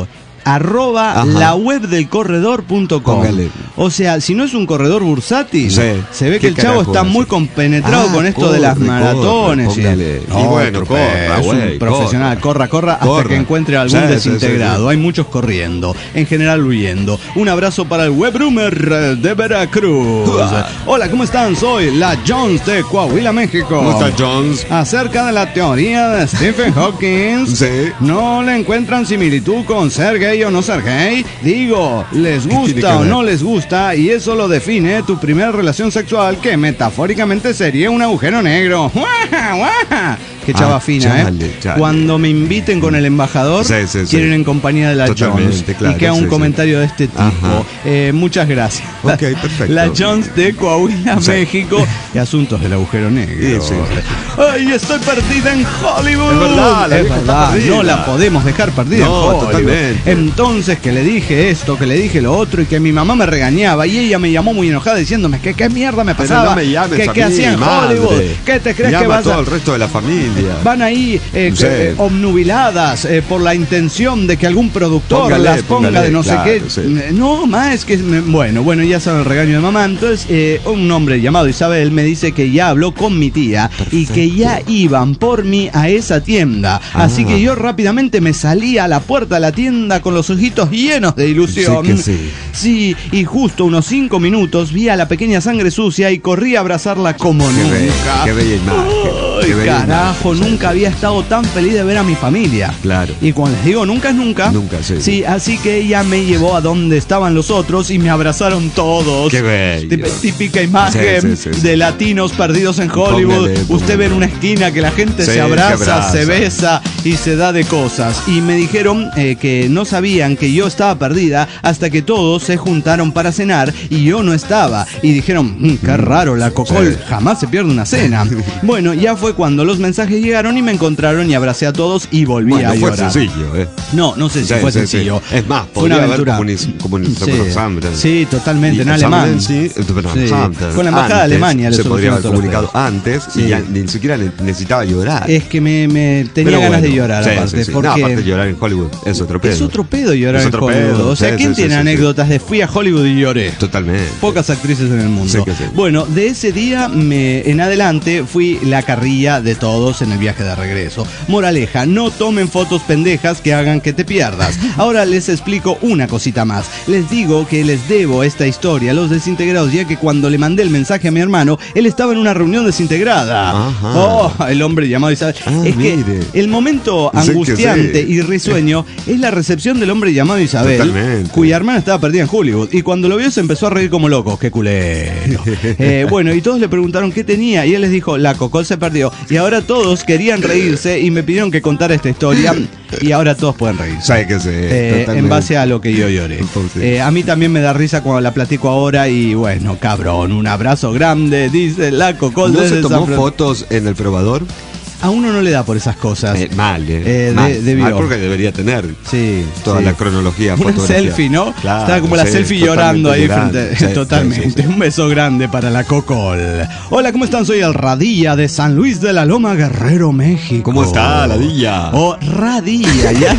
arroba Ajá. la web del corredor punto com. Póngale. O sea, si no es un corredor bursátil, Sí. se ve que ¿Qué el chavo carajo está hace? muy compenetrado Ah, con esto corre, de las corre, maratones. póngale. y, Y bueno, otro corra, es un güey, profesional, corra, corra, hasta Corra. que encuentre algún Sí, sí, sí, desintegrado. sí. Hay muchos corriendo, en general huyendo. Un abrazo para el Webroomer de Veracruz. Uah. Hola, ¿cómo están? Soy la Jones de Coahuila, México. ¿Cómo está Jones? Acerca de la teoría de Stephen Hawking, Sí. ¿no le encuentran similitud con ser gay o no ser gay? Digo, ¿les tiene que gusta o ver? no les gusta? Y eso lo define tu primera relación sexual, que metafóricamente sería un agujero negro. ¡Guaja, guaja! Qué chava Ah, fina, chale, ¿eh? chale. Cuando me inviten con el embajador, Sí, sí, sí. quieren en compañía de la Totalmente, Jones. claro, y que haga un sí, sí. comentario de este tipo. Ajá. Eh, muchas gracias. Ok, perfecto. La Jones de Coahuila, Sí. México. Y asuntos del agujero negro. Sí, sí. ¡Ay, estoy perdida en Hollywood! Es verdad, la Es vieja está verdad, perdida. no la podemos dejar perdida No, en Hollywood. totalmente. Entonces que le dije esto, que le dije lo otro y que mi mamá me regañaba y ella me llamó muy enojada diciéndome que qué mierda me Pero pasaba, no me llames que a qué mí, hacía en madre. Hollywood, ¿qué te crees Llama que vas a todo a...? el resto de la familia. Van ahí eh, Sí. que, eh, obnubiladas eh, por la intención de que algún productor Póngale, las ponga póngale, de no claro, sé qué. sí. Eh, No, más es que me- bueno, bueno, ya saben el regaño de mamá. Entonces, eh, un hombre llamado Isabel me dice que ya habló con mi tía y que ya iban por mí a esa tienda. Así Ah. que yo rápidamente me salí a la puerta de la tienda con los ojitos llenos de ilusión. Sí que sí. Sí, y justo unos cinco minutos vi a la pequeña sangre sucia y corrí a abrazarla como Qué nunca. bella, qué bella imagen. Ay, Qué bella carajo, imagen, sí. nunca había estado tan feliz de ver a mi familia. Claro. Y cuando les digo nunca es nunca. Nunca, sí. Sí, así que ella me llevó a donde estaban los otros y me abrazaron todos. Qué bello. Tip- Típica imagen Sí, sí, sí, sí. de latinos perdidos en Hollywood. Póngale, Usted póngale. ve en una esquina que la gente Sí, se se abraza, abraza. se besa y se da de cosas. Y me dijeron eh, que no sabían que yo estaba perdida hasta que todos se juntaron para cenar y yo no estaba. Y dijeron, "Mm, qué raro, la Cocol Sí. jamás se pierde una cena". Bueno, ya fue cuando los mensajes llegaron y me encontraron y abracé a todos y volví Bueno, a fue llorar. sencillo, ¿eh? No, no sé si Sí, fue sí, sencillo. sí. Es más, fue una podría haber aventura. comuni- comunicado sí, Sandra. sí, totalmente, en Y alemán. Sí, pero Sí. Sandra. Con la embajada de Antes Alemania le se podría solucionó haber todos los comunicado pedos. antes Sí. y ya ni siquiera ne- necesitaba llorar. Es que me, me tenía Pero ganas bueno, de llorar sí, aparte, sí, sí. porque No, aparte de llorar en Hollywood es otro pedo. es otro pedo llorar Es en otro Hollywood. pedo, O sea, sí, ¿quién sí, tiene sí, sí, anécdotas de fui a Hollywood y lloré? Totalmente. Pocas actrices en el mundo. Sí que sí. Bueno, de ese día me, en adelante fui la carrilla de todos en el viaje de regreso. Moraleja, no tomen fotos pendejas que hagan que te pierdas. Ahora les explico una cosita más. Les digo que les debo esta historia a los desintegrados, ya que cuando le mandé el mensaje a mi hermano, él estaba en una reunión desintegrada. Ajá. Oh, el hombre llamado Isabel. Ah, es que mire. el momento Sí que angustiante sí. y risueño es la recepción del hombre llamado Isabel, Totalmente. cuya hermana estaba perdida en Hollywood. Y cuando lo vio se empezó a reír como loco. ¡Qué culero! Eh, bueno, y todos le preguntaron qué tenía y él les dijo, la Cocol se perdió. Y ahora todos querían reírse y me pidieron que contara esta historia y ahora todos pueden reírse. Sabe que sí. Eh, en totalmente. base a lo que yo lloré. Entonces. Eh, a mí también me da risa cuando la platico ahora y bueno, cabrón, un abrazo grande, dice la Cocol ¿No desde se tomó San Fran- fotos en el probador? A uno no le da por esas cosas. Eh, mal, eh. Eh, de- mal, debió. mal porque debería tener Sí, toda sí. la cronología. Una fotografía. selfie, ¿no? Claro, Estaba como la sí, selfie totalmente llorando ahí llorando. frente. Sí, Totalmente. sí, sí, sí. Un beso grande para la Cocol. Hola, ¿cómo están? Soy el Radilla de San Luis de la Loma, Guerrero, México. ¿Cómo está, Ladilla? Oh, Radilla, ya.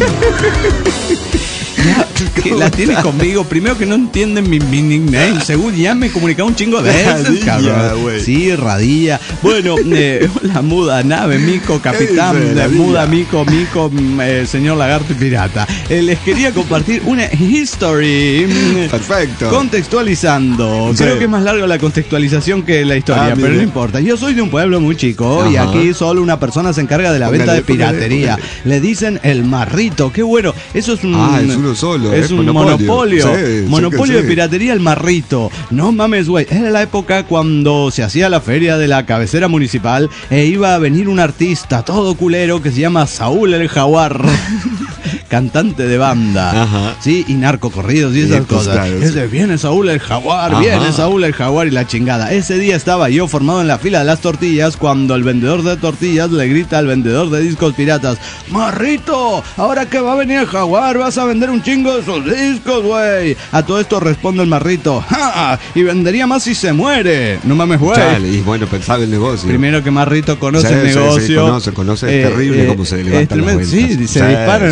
Ya, que la tienes conmigo. Primero que no entienden mi, mi nickname. Segundo, ya me he comunicado un chingo de veces, Radilla, cabrón. güey. Sí, Radilla. Bueno, eh, la muda nave, Mico, capitán, dice, de Radilla? muda, Mico, Mico, mm, eh, señor lagarto y pirata. Eh, les quería compartir una history. mm, Perfecto. Contextualizando. Sí. Creo que es más larga la contextualización que la historia, Ah, pero mire. no importa. Yo soy de un pueblo muy chico y Ajá. aquí solo una persona se encarga de la Póngale, venta de póngale, piratería. póngale. Le dicen el marrito. Qué bueno. Eso es un. Ah, es uno solo, Es eh, un monopolio. monopolio. Sí, sí monopolio que de sí. piratería, el marrito. No mames, güey. Era la época cuando se hacía la feria de la cabecera municipal e iba a venir un artista todo culero que se llama Saúl el Jaguar. Cantante de banda. Ajá. Sí, y narcocorridos y Sí, esas pues, cosas. claro, Ese, sí. viene Saúl el Jaguar, Ajá. viene Saúl el Jaguar y la chingada. Ese día estaba yo formado en la fila de las tortillas cuando el vendedor de tortillas le grita al vendedor de discos piratas: ¡Marrito! Ahora que va a venir el Jaguar, vas a vender un chingo de esos discos, güey. A todo esto responde el Marrito: ¡Ja! Y vendería más si se muere. No mames, güey. Chale, y bueno, pensaba el negocio. Primero que Marrito conoce Sí, el sí, sí, negocio. conoce, conoce, es terrible cómo se levantan tremendo, las Sí, ventas. se Sí, disparan sí, a la sí,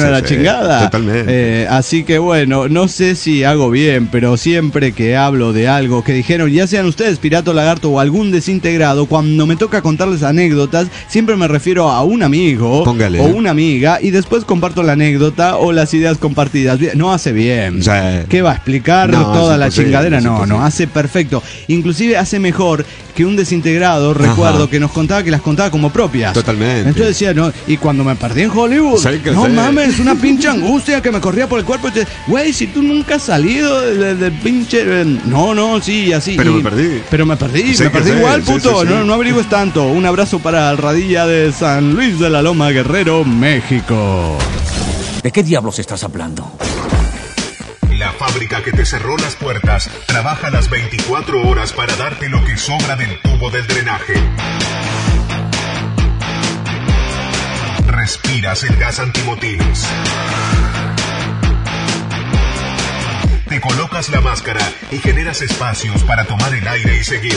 chingada. Totalmente. Eh, así que bueno, no sé si hago bien, pero siempre que hablo de algo que dijeron, ya sean ustedes, Pirato Lagarto o algún desintegrado, cuando me toca contarles anécdotas, siempre me refiero a un amigo Póngale. o una amiga y después comparto la anécdota o las ideas compartidas. No hace bien. Sí. ¿Qué va a explicar No, toda es la imposible, chingadera? es No, imposible. no, hace perfecto. Inclusive hace mejor que un desintegrado, recuerdo, Ajá. que nos contaba que las contaba como propias. Totalmente. Entonces decía, no, y cuando me perdí en Hollywood, Sí, que no sí. mames, una pinche angustia que me corría por el cuerpo. Y te- Güey, si tú nunca has salido del de, pinche... eh, No, no, sí, así. Pero y- me perdí. Pero me perdí, Sí, me que perdí sí, igual, sí, puto. sí, sí. No, no averigües tanto. Un abrazo para el Radilla de San Luis de la Loma, Guerrero, México. ¿De qué diablos estás hablando? La fábrica que te cerró las puertas trabaja las veinticuatro horas para darte lo que sobra del tubo del drenaje. Respiras el gas antimotines. Te colocas la máscara y generas espacios para tomar el aire y seguir.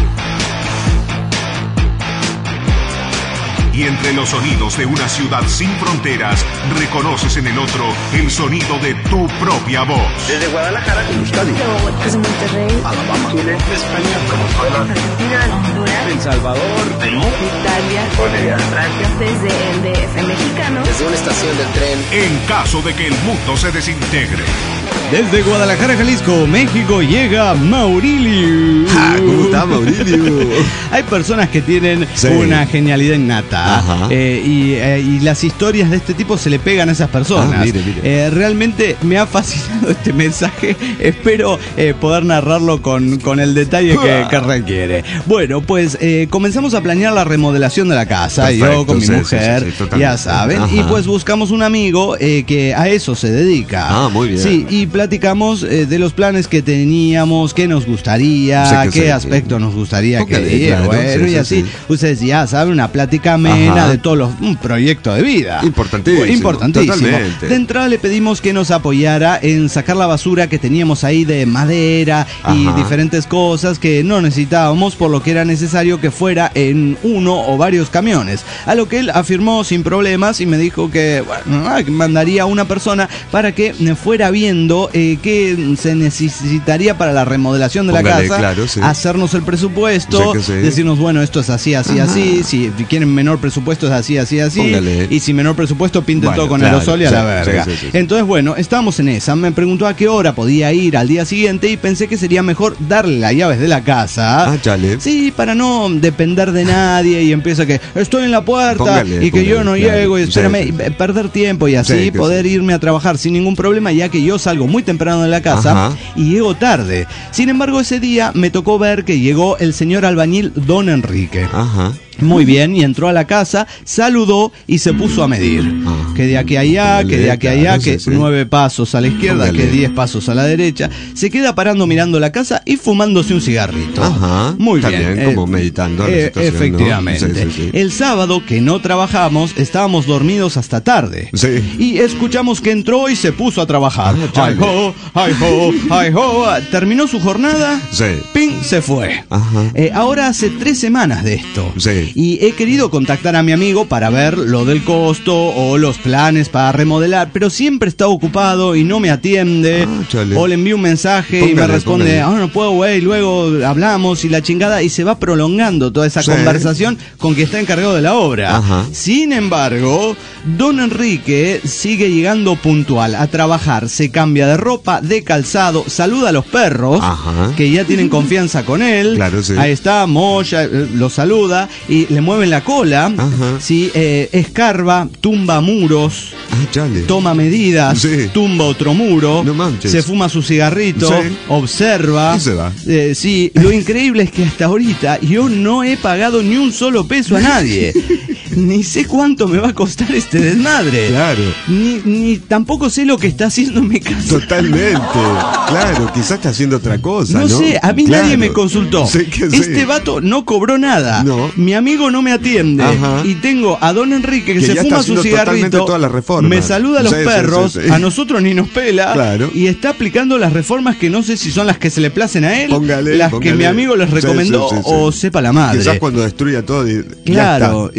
Y entre los sonidos de una ciudad sin fronteras, reconoces en el otro el sonido de tu propia voz. Desde Guadalajara, Euskadi, Desde Monterrey, Alabama, Chile, España, Venezuela, Argentina, Honduras, El Salvador, Perú, Italia, Bolivia, Francia, desde el D F mexicano. desde una estación del tren. En caso de que el mundo se desintegre. Desde Guadalajara, Jalisco, México, llega Maurilio. Ah, ¿cómo está, Maurilio? Hay personas que tienen Sí. una genialidad innata. Ajá. eh, y, eh, y las historias de este tipo se le pegan a esas personas. Ah, mire, mire. Eh, realmente me ha fascinado este mensaje. Espero eh, poder narrarlo con, con el detalle que, que requiere. Bueno, pues eh, comenzamos a planear la remodelación de la casa. Perfecto, yo con mi sí, sí, mujer, sí, sí, totalmente. ya saben. Ajá. Y pues buscamos un amigo eh, que a eso se dedica. Ah, muy bien. Sí, y platicamos eh, de los planes que teníamos, qué nos gustaría, Sí, que qué sí. aspecto nos gustaría que Póngale, diera, claro, bueno, sí, y sí, así, sí. ustedes ya saben, una plática amena Ajá. de todos los, un proyecto de vida. Importantísimo, Importantísimo. totalmente. De entrada le pedimos que nos apoyara en sacar la basura que teníamos ahí de madera y Ajá. diferentes cosas que no necesitábamos, por lo que era necesario que fuera en uno o varios camiones. A lo que él afirmó sin problemas y me dijo que, bueno, ah, que mandaría a una persona para que eh, fuera viendo eh, qué se necesitaría para la remodelación de Póngale, la casa, claro, sí. hacernos el presupuesto, Sí, que sí. decirnos, bueno, esto es así, así, Ajá. así, si quieren menor presupuesto es así, así, así, Póngale. y si menor presupuesto pinten Bueno, todo con claro, aerosol y a sí, la verga. sí, sí, sí. Entonces, bueno, estábamos en esa, me preguntó a qué hora podía ir al día siguiente y pensé que sería mejor darle las llaves de la casa. Ah, chale. Sí, para no depender de nadie y empieza que estoy en la puerta Póngale, y que yo no póngale, claro. llego y Sí, espérame, sí. y perder tiempo y así Sí, que poder sí. irme a trabajar sin ningún problema, ya que yo salgo muy temprano de la casa Ajá. y llego tarde. Sin embargo, ese día me tocó ver que llegó el señor albañil Don Enrique. Ajá. Muy bien, y entró a la casa, saludó y se puso a medir. Ah. Que de aquí a allá, que de aquí a allá, Claro, que sí, sí. nueve pasos a la izquierda, Póngale. que diez pasos a la derecha. Se queda parando mirando la casa y fumándose un cigarrito. Ajá. Muy Está bien. bien, como meditando la eh, situación, ¿no? efectivamente. Sí, sí, sí. El sábado que no trabajamos, estábamos dormidos hasta tarde. Sí. Y escuchamos que entró y se puso a trabajar. Ah, chale. Ay ho, ay ho, ay ho. Terminó su jornada. Sí. Ping, se fue. Ajá. Eh, ahora hace tres semanas de esto. Sí. Y he querido contactar a mi amigo para ver lo del costo o los planes para remodelar, pero siempre está ocupado y no me atiende. Ah, chale. O le envío un mensaje y me Póngale, responde, póngale. ah, no puedo, güey, luego hablamos y la chingada, y se va prolongando toda esa Sí. conversación con quien está encargado de la obra. Ajá. Sin embargo, Don Enrique sigue llegando puntual a trabajar, se cambia de ropa, de calzado, saluda a los perros, Ajá. que ya tienen confianza con él. Claro, sí. Ahí está, Moya, eh, lo saluda y le mueven la cola. Ajá. Sí, eh, escarba, tumba muros, Ah, chale. toma medidas, Sí. tumba otro muro, No manches. se fuma su cigarrito, Sí. observa. Y se va. Eh, sí, lo increíble es que hasta ahorita yo no he pagado ni un solo peso a nadie. Ni sé cuánto me va a costar este desmadre. Claro. Ni, ni tampoco sé lo que está haciendo mi casa. Totalmente. Claro, quizás está haciendo otra cosa, ¿no? No sé, a mí Claro. nadie me consultó. Sí que sí. Este vato no cobró nada. No. Mi amigo no me atiende. Ajá. Y tengo a Don Enrique que, Que se ya fuma está su haciendo totalmente cigarrito. todas las reformas. Me saluda a los Sí, sí, perros. sí, sí. A nosotros ni nos pela. Claro. Y está aplicando las reformas que no sé si son las que se le placen a él. Póngale, las póngale. que mi amigo les Sí, recomendó. sí, sí, sí. O sepa la madre. Quizás cuando destruya todo y ya Claro, está. y diga,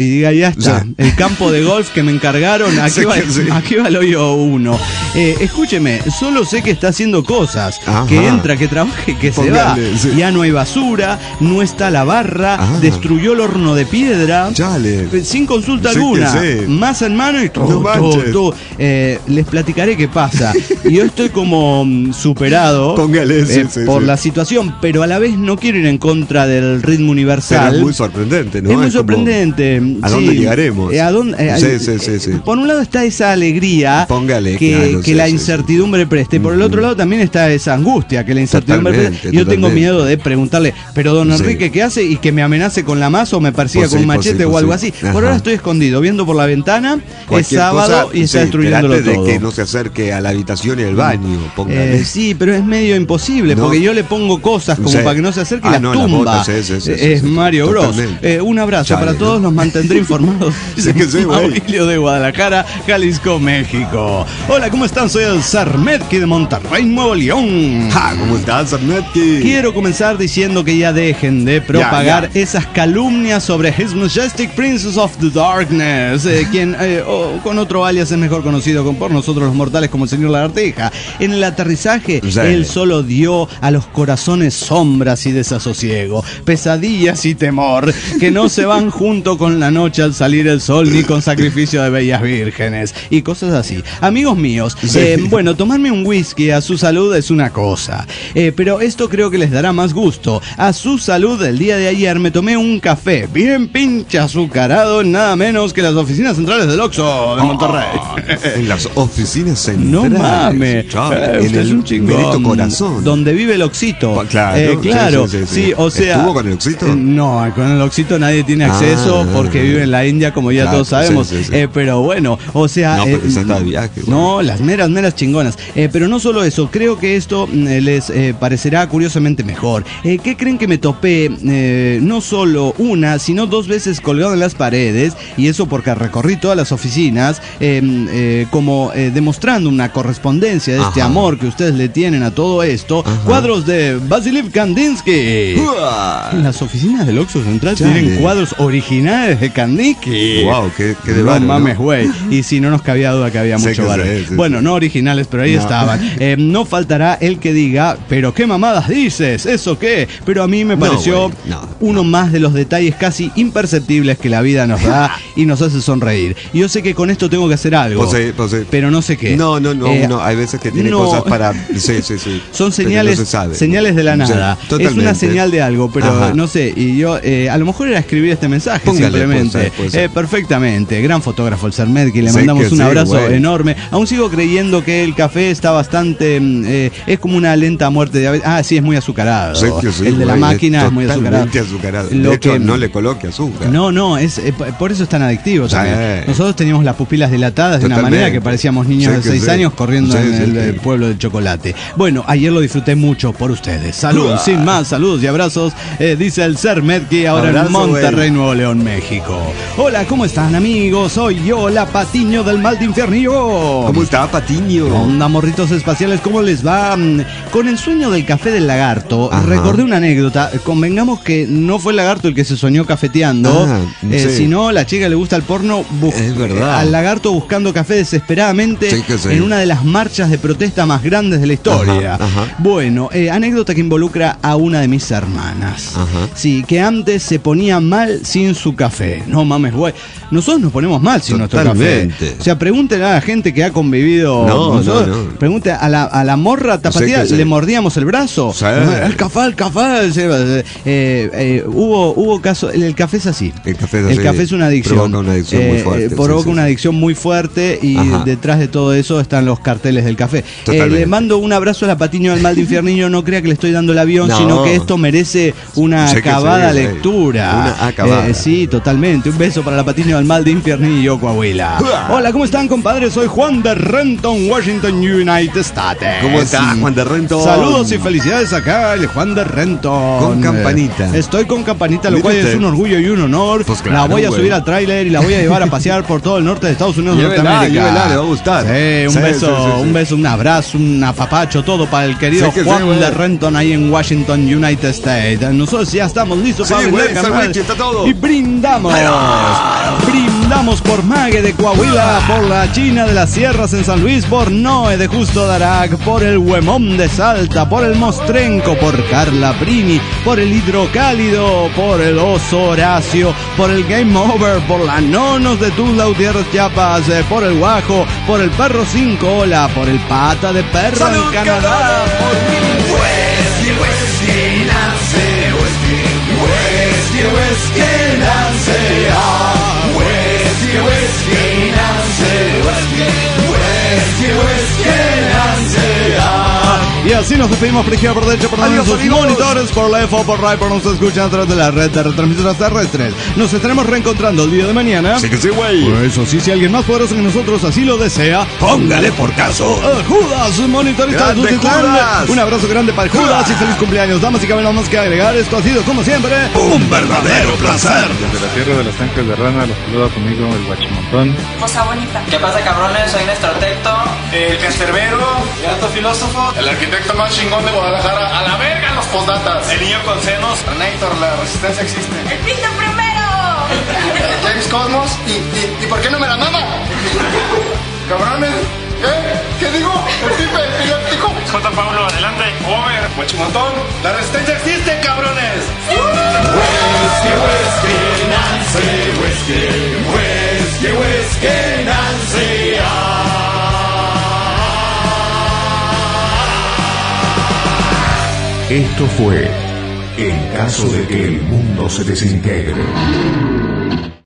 ya está. Sí. El campo de golf que me encargaron, aquí, Sí, va, sí. aquí va el hoyo uno. Eh, escúcheme, solo sé que está haciendo cosas. Ajá. Que entra, que trabaje, que Póngale, se va. sí. Ya no hay basura, no está la barra, Ah. destruyó el horno de piedra. Chale. Sin consulta Sí que alguna. sí. Masa en mano y todo, No todo, manches. todo. Eh, les platicaré qué pasa. Y yo estoy como mm, superado Póngale, sí, eh, sí, por sí. la situación, pero a la vez no quiero ir en contra del ritmo Pero universal. es muy sorprendente, ¿no? Es muy como, sorprendente. ¿a sí. dónde llegaremos? Eh, ¿a dónde, eh, Sí, eh, sí, sí, sí. Por un lado está esa alegría Póngale, que, claro, que sí, la sí, incertidumbre preste. Por el Ujú. otro lado también está esa angustia que la incertidumbre Totalmente, preste. Yo tengo totalmente. miedo de preguntarle, pero don Sí. Enrique, ¿qué hace? Y que me amenace con la masa o me persiga Pues con sí, un pues machete sí, pues o algo sí. así. Por Ajá. ahora estoy escondido, viendo por la ventana. Es Cualquier sábado cosa, y está sí, destruyéndolo trate todo. de que no se acerque a la habitación y al baño. Póngale. Eh, sí, pero es medio imposible, No. porque yo le pongo cosas como Sí. para que no se acerque y Ah, las no, las tumba. botas, sí, sí, sí, Eh, sí, es sí, Mario Bros. totalmente. Eh, un abrazo Chale, para ¿no? todos, los mantendré informados. Sí que sí, güey. Maurilio de Guadalajara, Jalisco, México. Hola, ¿cómo están? Soy el Sarmetki de Monterrey, Nuevo León. Ja, ¿cómo estás, Sarnetki? Quiero comenzar diciendo que ya dejen de propagar ya. esas calumnias sobre His Majestic Princess of the Darkness, eh, quien eh, oh, con otro alias es mejor conocido con- por nosotros los mortales como el señor Lagartija. En el aterrizaje, Sí. él solo dio a los corazones sombras y desasosiego, pesadillas y temor, que no se van junto con la noche al salir el sol ni con sacrificio de bellas vírgenes y cosas así. Amigos míos, Sí. eh, bueno, tomarme un whisky a su salud es una cosa, eh, pero esto creo que les dará más gusto. A su salud, el día de ayer me tomé un café bien pinche azucarado, nada menos que las oficinas centrales del Oxxo de Monterrey. En las oficinas centrales. No mames, Chale, eh, en usted es el un chingón. Benito Corazón. Donde vive el Oxito. Ah, claro, Eh, sí, claro. sí, Sí, sí, sí. o sea. ¿Estuvo con el Oxito? eh, No, con el Oxito nadie tiene acceso Ah, porque vive en la India, como ya claro, todos sabemos. sí, sí, sí. Eh, pero bueno, o sea. No, pero eh, esa está de viaje, bueno. No, las meras, meras chingonas. Eh, pero no solo eso, creo que esto mm, eh, les eh, parecerá curiosamente mejor. Eh, ¿Qué creen que me topé? Eh, no solo una, sino dos veces colgado en las paredes, y eso porque recorrí todas las oficinas, eh, eh, como eh, demostrando una correspondencia de este Ajá. amor que ustedes le tienen a todo esto. Ajá. Cuadros de Vasiliv Kandinsky. Uah. En las oficinas del Oxxo Central Chale. tienen cuadros originales de Kandinsky. Wow, qué, qué de No varo, mames, ¿no? güey. Y si no nos cabía duda que había Sí mucho que varo. sí, sí, Bueno, sí. no originales, pero ahí No. estaban. Eh, no faltará el que diga, pero qué mamadas dices, ¿eso qué? Pero a mí me No, pareció güey, no, uno más de los detalles casi imperceptibles que la vida nos da y nos hace sonreír. Y yo sé que con esto tengo que hacer algo, Pues sí, pues sí. pero no sé qué. No, no, no, Eh, no, hay veces que tiene no. cosas para... Sí, sí, sí. Son Pero señales, no se sabe. señales de la Sí, nada. es totalmente. una señal de algo, pero Ajá. no sé. Y yo, eh, a lo mejor era escribir este mensaje Póngale, simplemente. puede ser, puede ser. Eh, perfectamente. Gran fotógrafo el Sermetki, le Sí mandamos que un sí, abrazo güey. enorme. Aún sigo creyendo que el café está bastante. mm, eh, es como una lenta muerte de. Ah, sí, es muy azucarado. Sí que sí, el de la güey, máquina es muy azucarado. totalmente azucarado. Lo De hecho, que- no le coloque azúcar. No, no, es eh, p- por eso es tan adictivo Sí. también. Nosotros teníamos las pupilas dilatadas de una Totalmente. manera que parecíamos niños Sí de que seis sí. años corriendo Sí, en sí, el sí. eh, pueblo del chocolate. Bueno, ayer lo disfruté mucho por ustedes. Saludos, sin más, saludos y abrazos, eh, dice el Sermetki ahora Abrazo, en Monterrey, güey. Nuevo León, México. Hola, ¿cómo están, amigos? Soy yo, la Patiño del mal de infiernillo. ¿Cómo está, Patiño? Onda, morritos espaciales, ¿cómo les va? Mm, Con el sueño del café del lagarto, Ajá. recordé una anécdota. Convengamos que no fue el lagarto el que se soñó cafeteando, Ah, eh, sí. sino la chica le gusta el porno, bus- Es verdad. al lagarto buscando café desesperadamente Sí que sí. en una de las marchas de protesta más grandes de la historia. Ajá, ajá. Bueno, eh, anécdota que involucra a una de mis hermanas. Ajá. Sí, que antes se ponía mal sin su café. No mames, güey. Nosotros nos ponemos mal sin nuestro café. Totalmente. O sea, pregúntenle a la gente que ha convivido. No, nosotros, no, no. Pregunte a la, a la morra tapatía, Sí que sí. le mordíamos el brazo. Sí. El café, el café. sí, eh, eh, hubo, hubo caso. El, el café es así. El café es El así. café es una adicción. Provoca una adicción muy Eh, fuerte, eh, sí, provoca sí, una sí. adicción muy fuerte y Ajá. detrás de todo eso están los carteles del café. Eh, Totalmente. le mando un abrazo a la Patiño del mal de infierniño. No crea que le estoy dando el avión, No. sino que esto merece una Sí que acabada sí, güey. lectura. Una acabada. Eh, sí, totalmente. Un beso para la Patiño del mal de infiernillo, Coahuila. Hola, ¿cómo están, compadres? Soy Juan de Renton, Washington, United States. ¿Cómo está, Juan de Renton? Saludos y felicidades acá, el Juan de Renton. Con campanita. Eh, Estoy con campanita, lo Mire cual es usted. un orgullo y un honor. Pues la claro, voy a güey. subir al tráiler y la voy a llevar a pasear por todo el norte de Estados Unidos de Llévela, Norteamérica. llévela, le va a gustar. Sí, un Sí, beso, sí, sí, sí. un beso, un abrazo, un apapacho, todo para el querido Sí que sí, Juan güey. de Renton ahí en Washington, United States. Nosotros ya estamos listos Sí, para güey, brindar, esa carnal. Richie, está todo. Y brindamos. Brindamos por Mague de Coahuila, por la China de las Sierras en San Luis, por Noé de Justo Darac, por el Huemón de Salta, por el Mostrenco, por Carla Primi, por el Hidrocálido, por el Oso Horacio, por el Game Over, por la Nonos de Tuzla Gutiérrez Chiapas, eh, por el Guajo, por el Perro Sin Cola, por el Pata de Perro en Canadá, por Whisky, Whisky, Nancy, Whisky, Whisky, Whisky, Nancy, ah, Whisky, Whisky, Nancy, Whisky, Whisky, Whisky, Nancy, ah. Y así nos despedimos por izquierda, por derecha, por nuestros monitores, por la F O, por RAI, por nos escuchan a través de la red de retransmisoras terrestres. Nos estaremos reencontrando el día de mañana. Sí que sí, güey. Por eso sí, si alguien más poderoso que nosotros así lo desea, Póngale por caso. a Judas, monitorista de Grande Tutitlán. Judas. Un abrazo grande para Judas, Judas y feliz cumpleaños. Damas y caballeros, más que agregar, esto ha sido como siempre Un verdadero placer. Desde la tierra de los tanques de rana, los saluda conmigo el guachimontón. Cosa bonita. ¿Qué pasa, cabrones? Soy Néstor Tecto, El cancerbero, el alto filósofo, el arquitecto más chingón de Guadalajara. A la verga los postdatas. El niño con senos. Renator, la resistencia existe. ¡El piso primero! James Cosmos. ¿Y, y, ¿Y por qué no me la mama? Cabrones. ¿Qué? ¿Qué digo? El pipe epiléptico. J. Pablo, adelante. Over. Guachimontón. La resistencia existe, cabrones. Whisky, whisky, Nancy, whisky, whisky, whisky, Nancy, ah. Esto fue En caso de que el mundo se desintegre.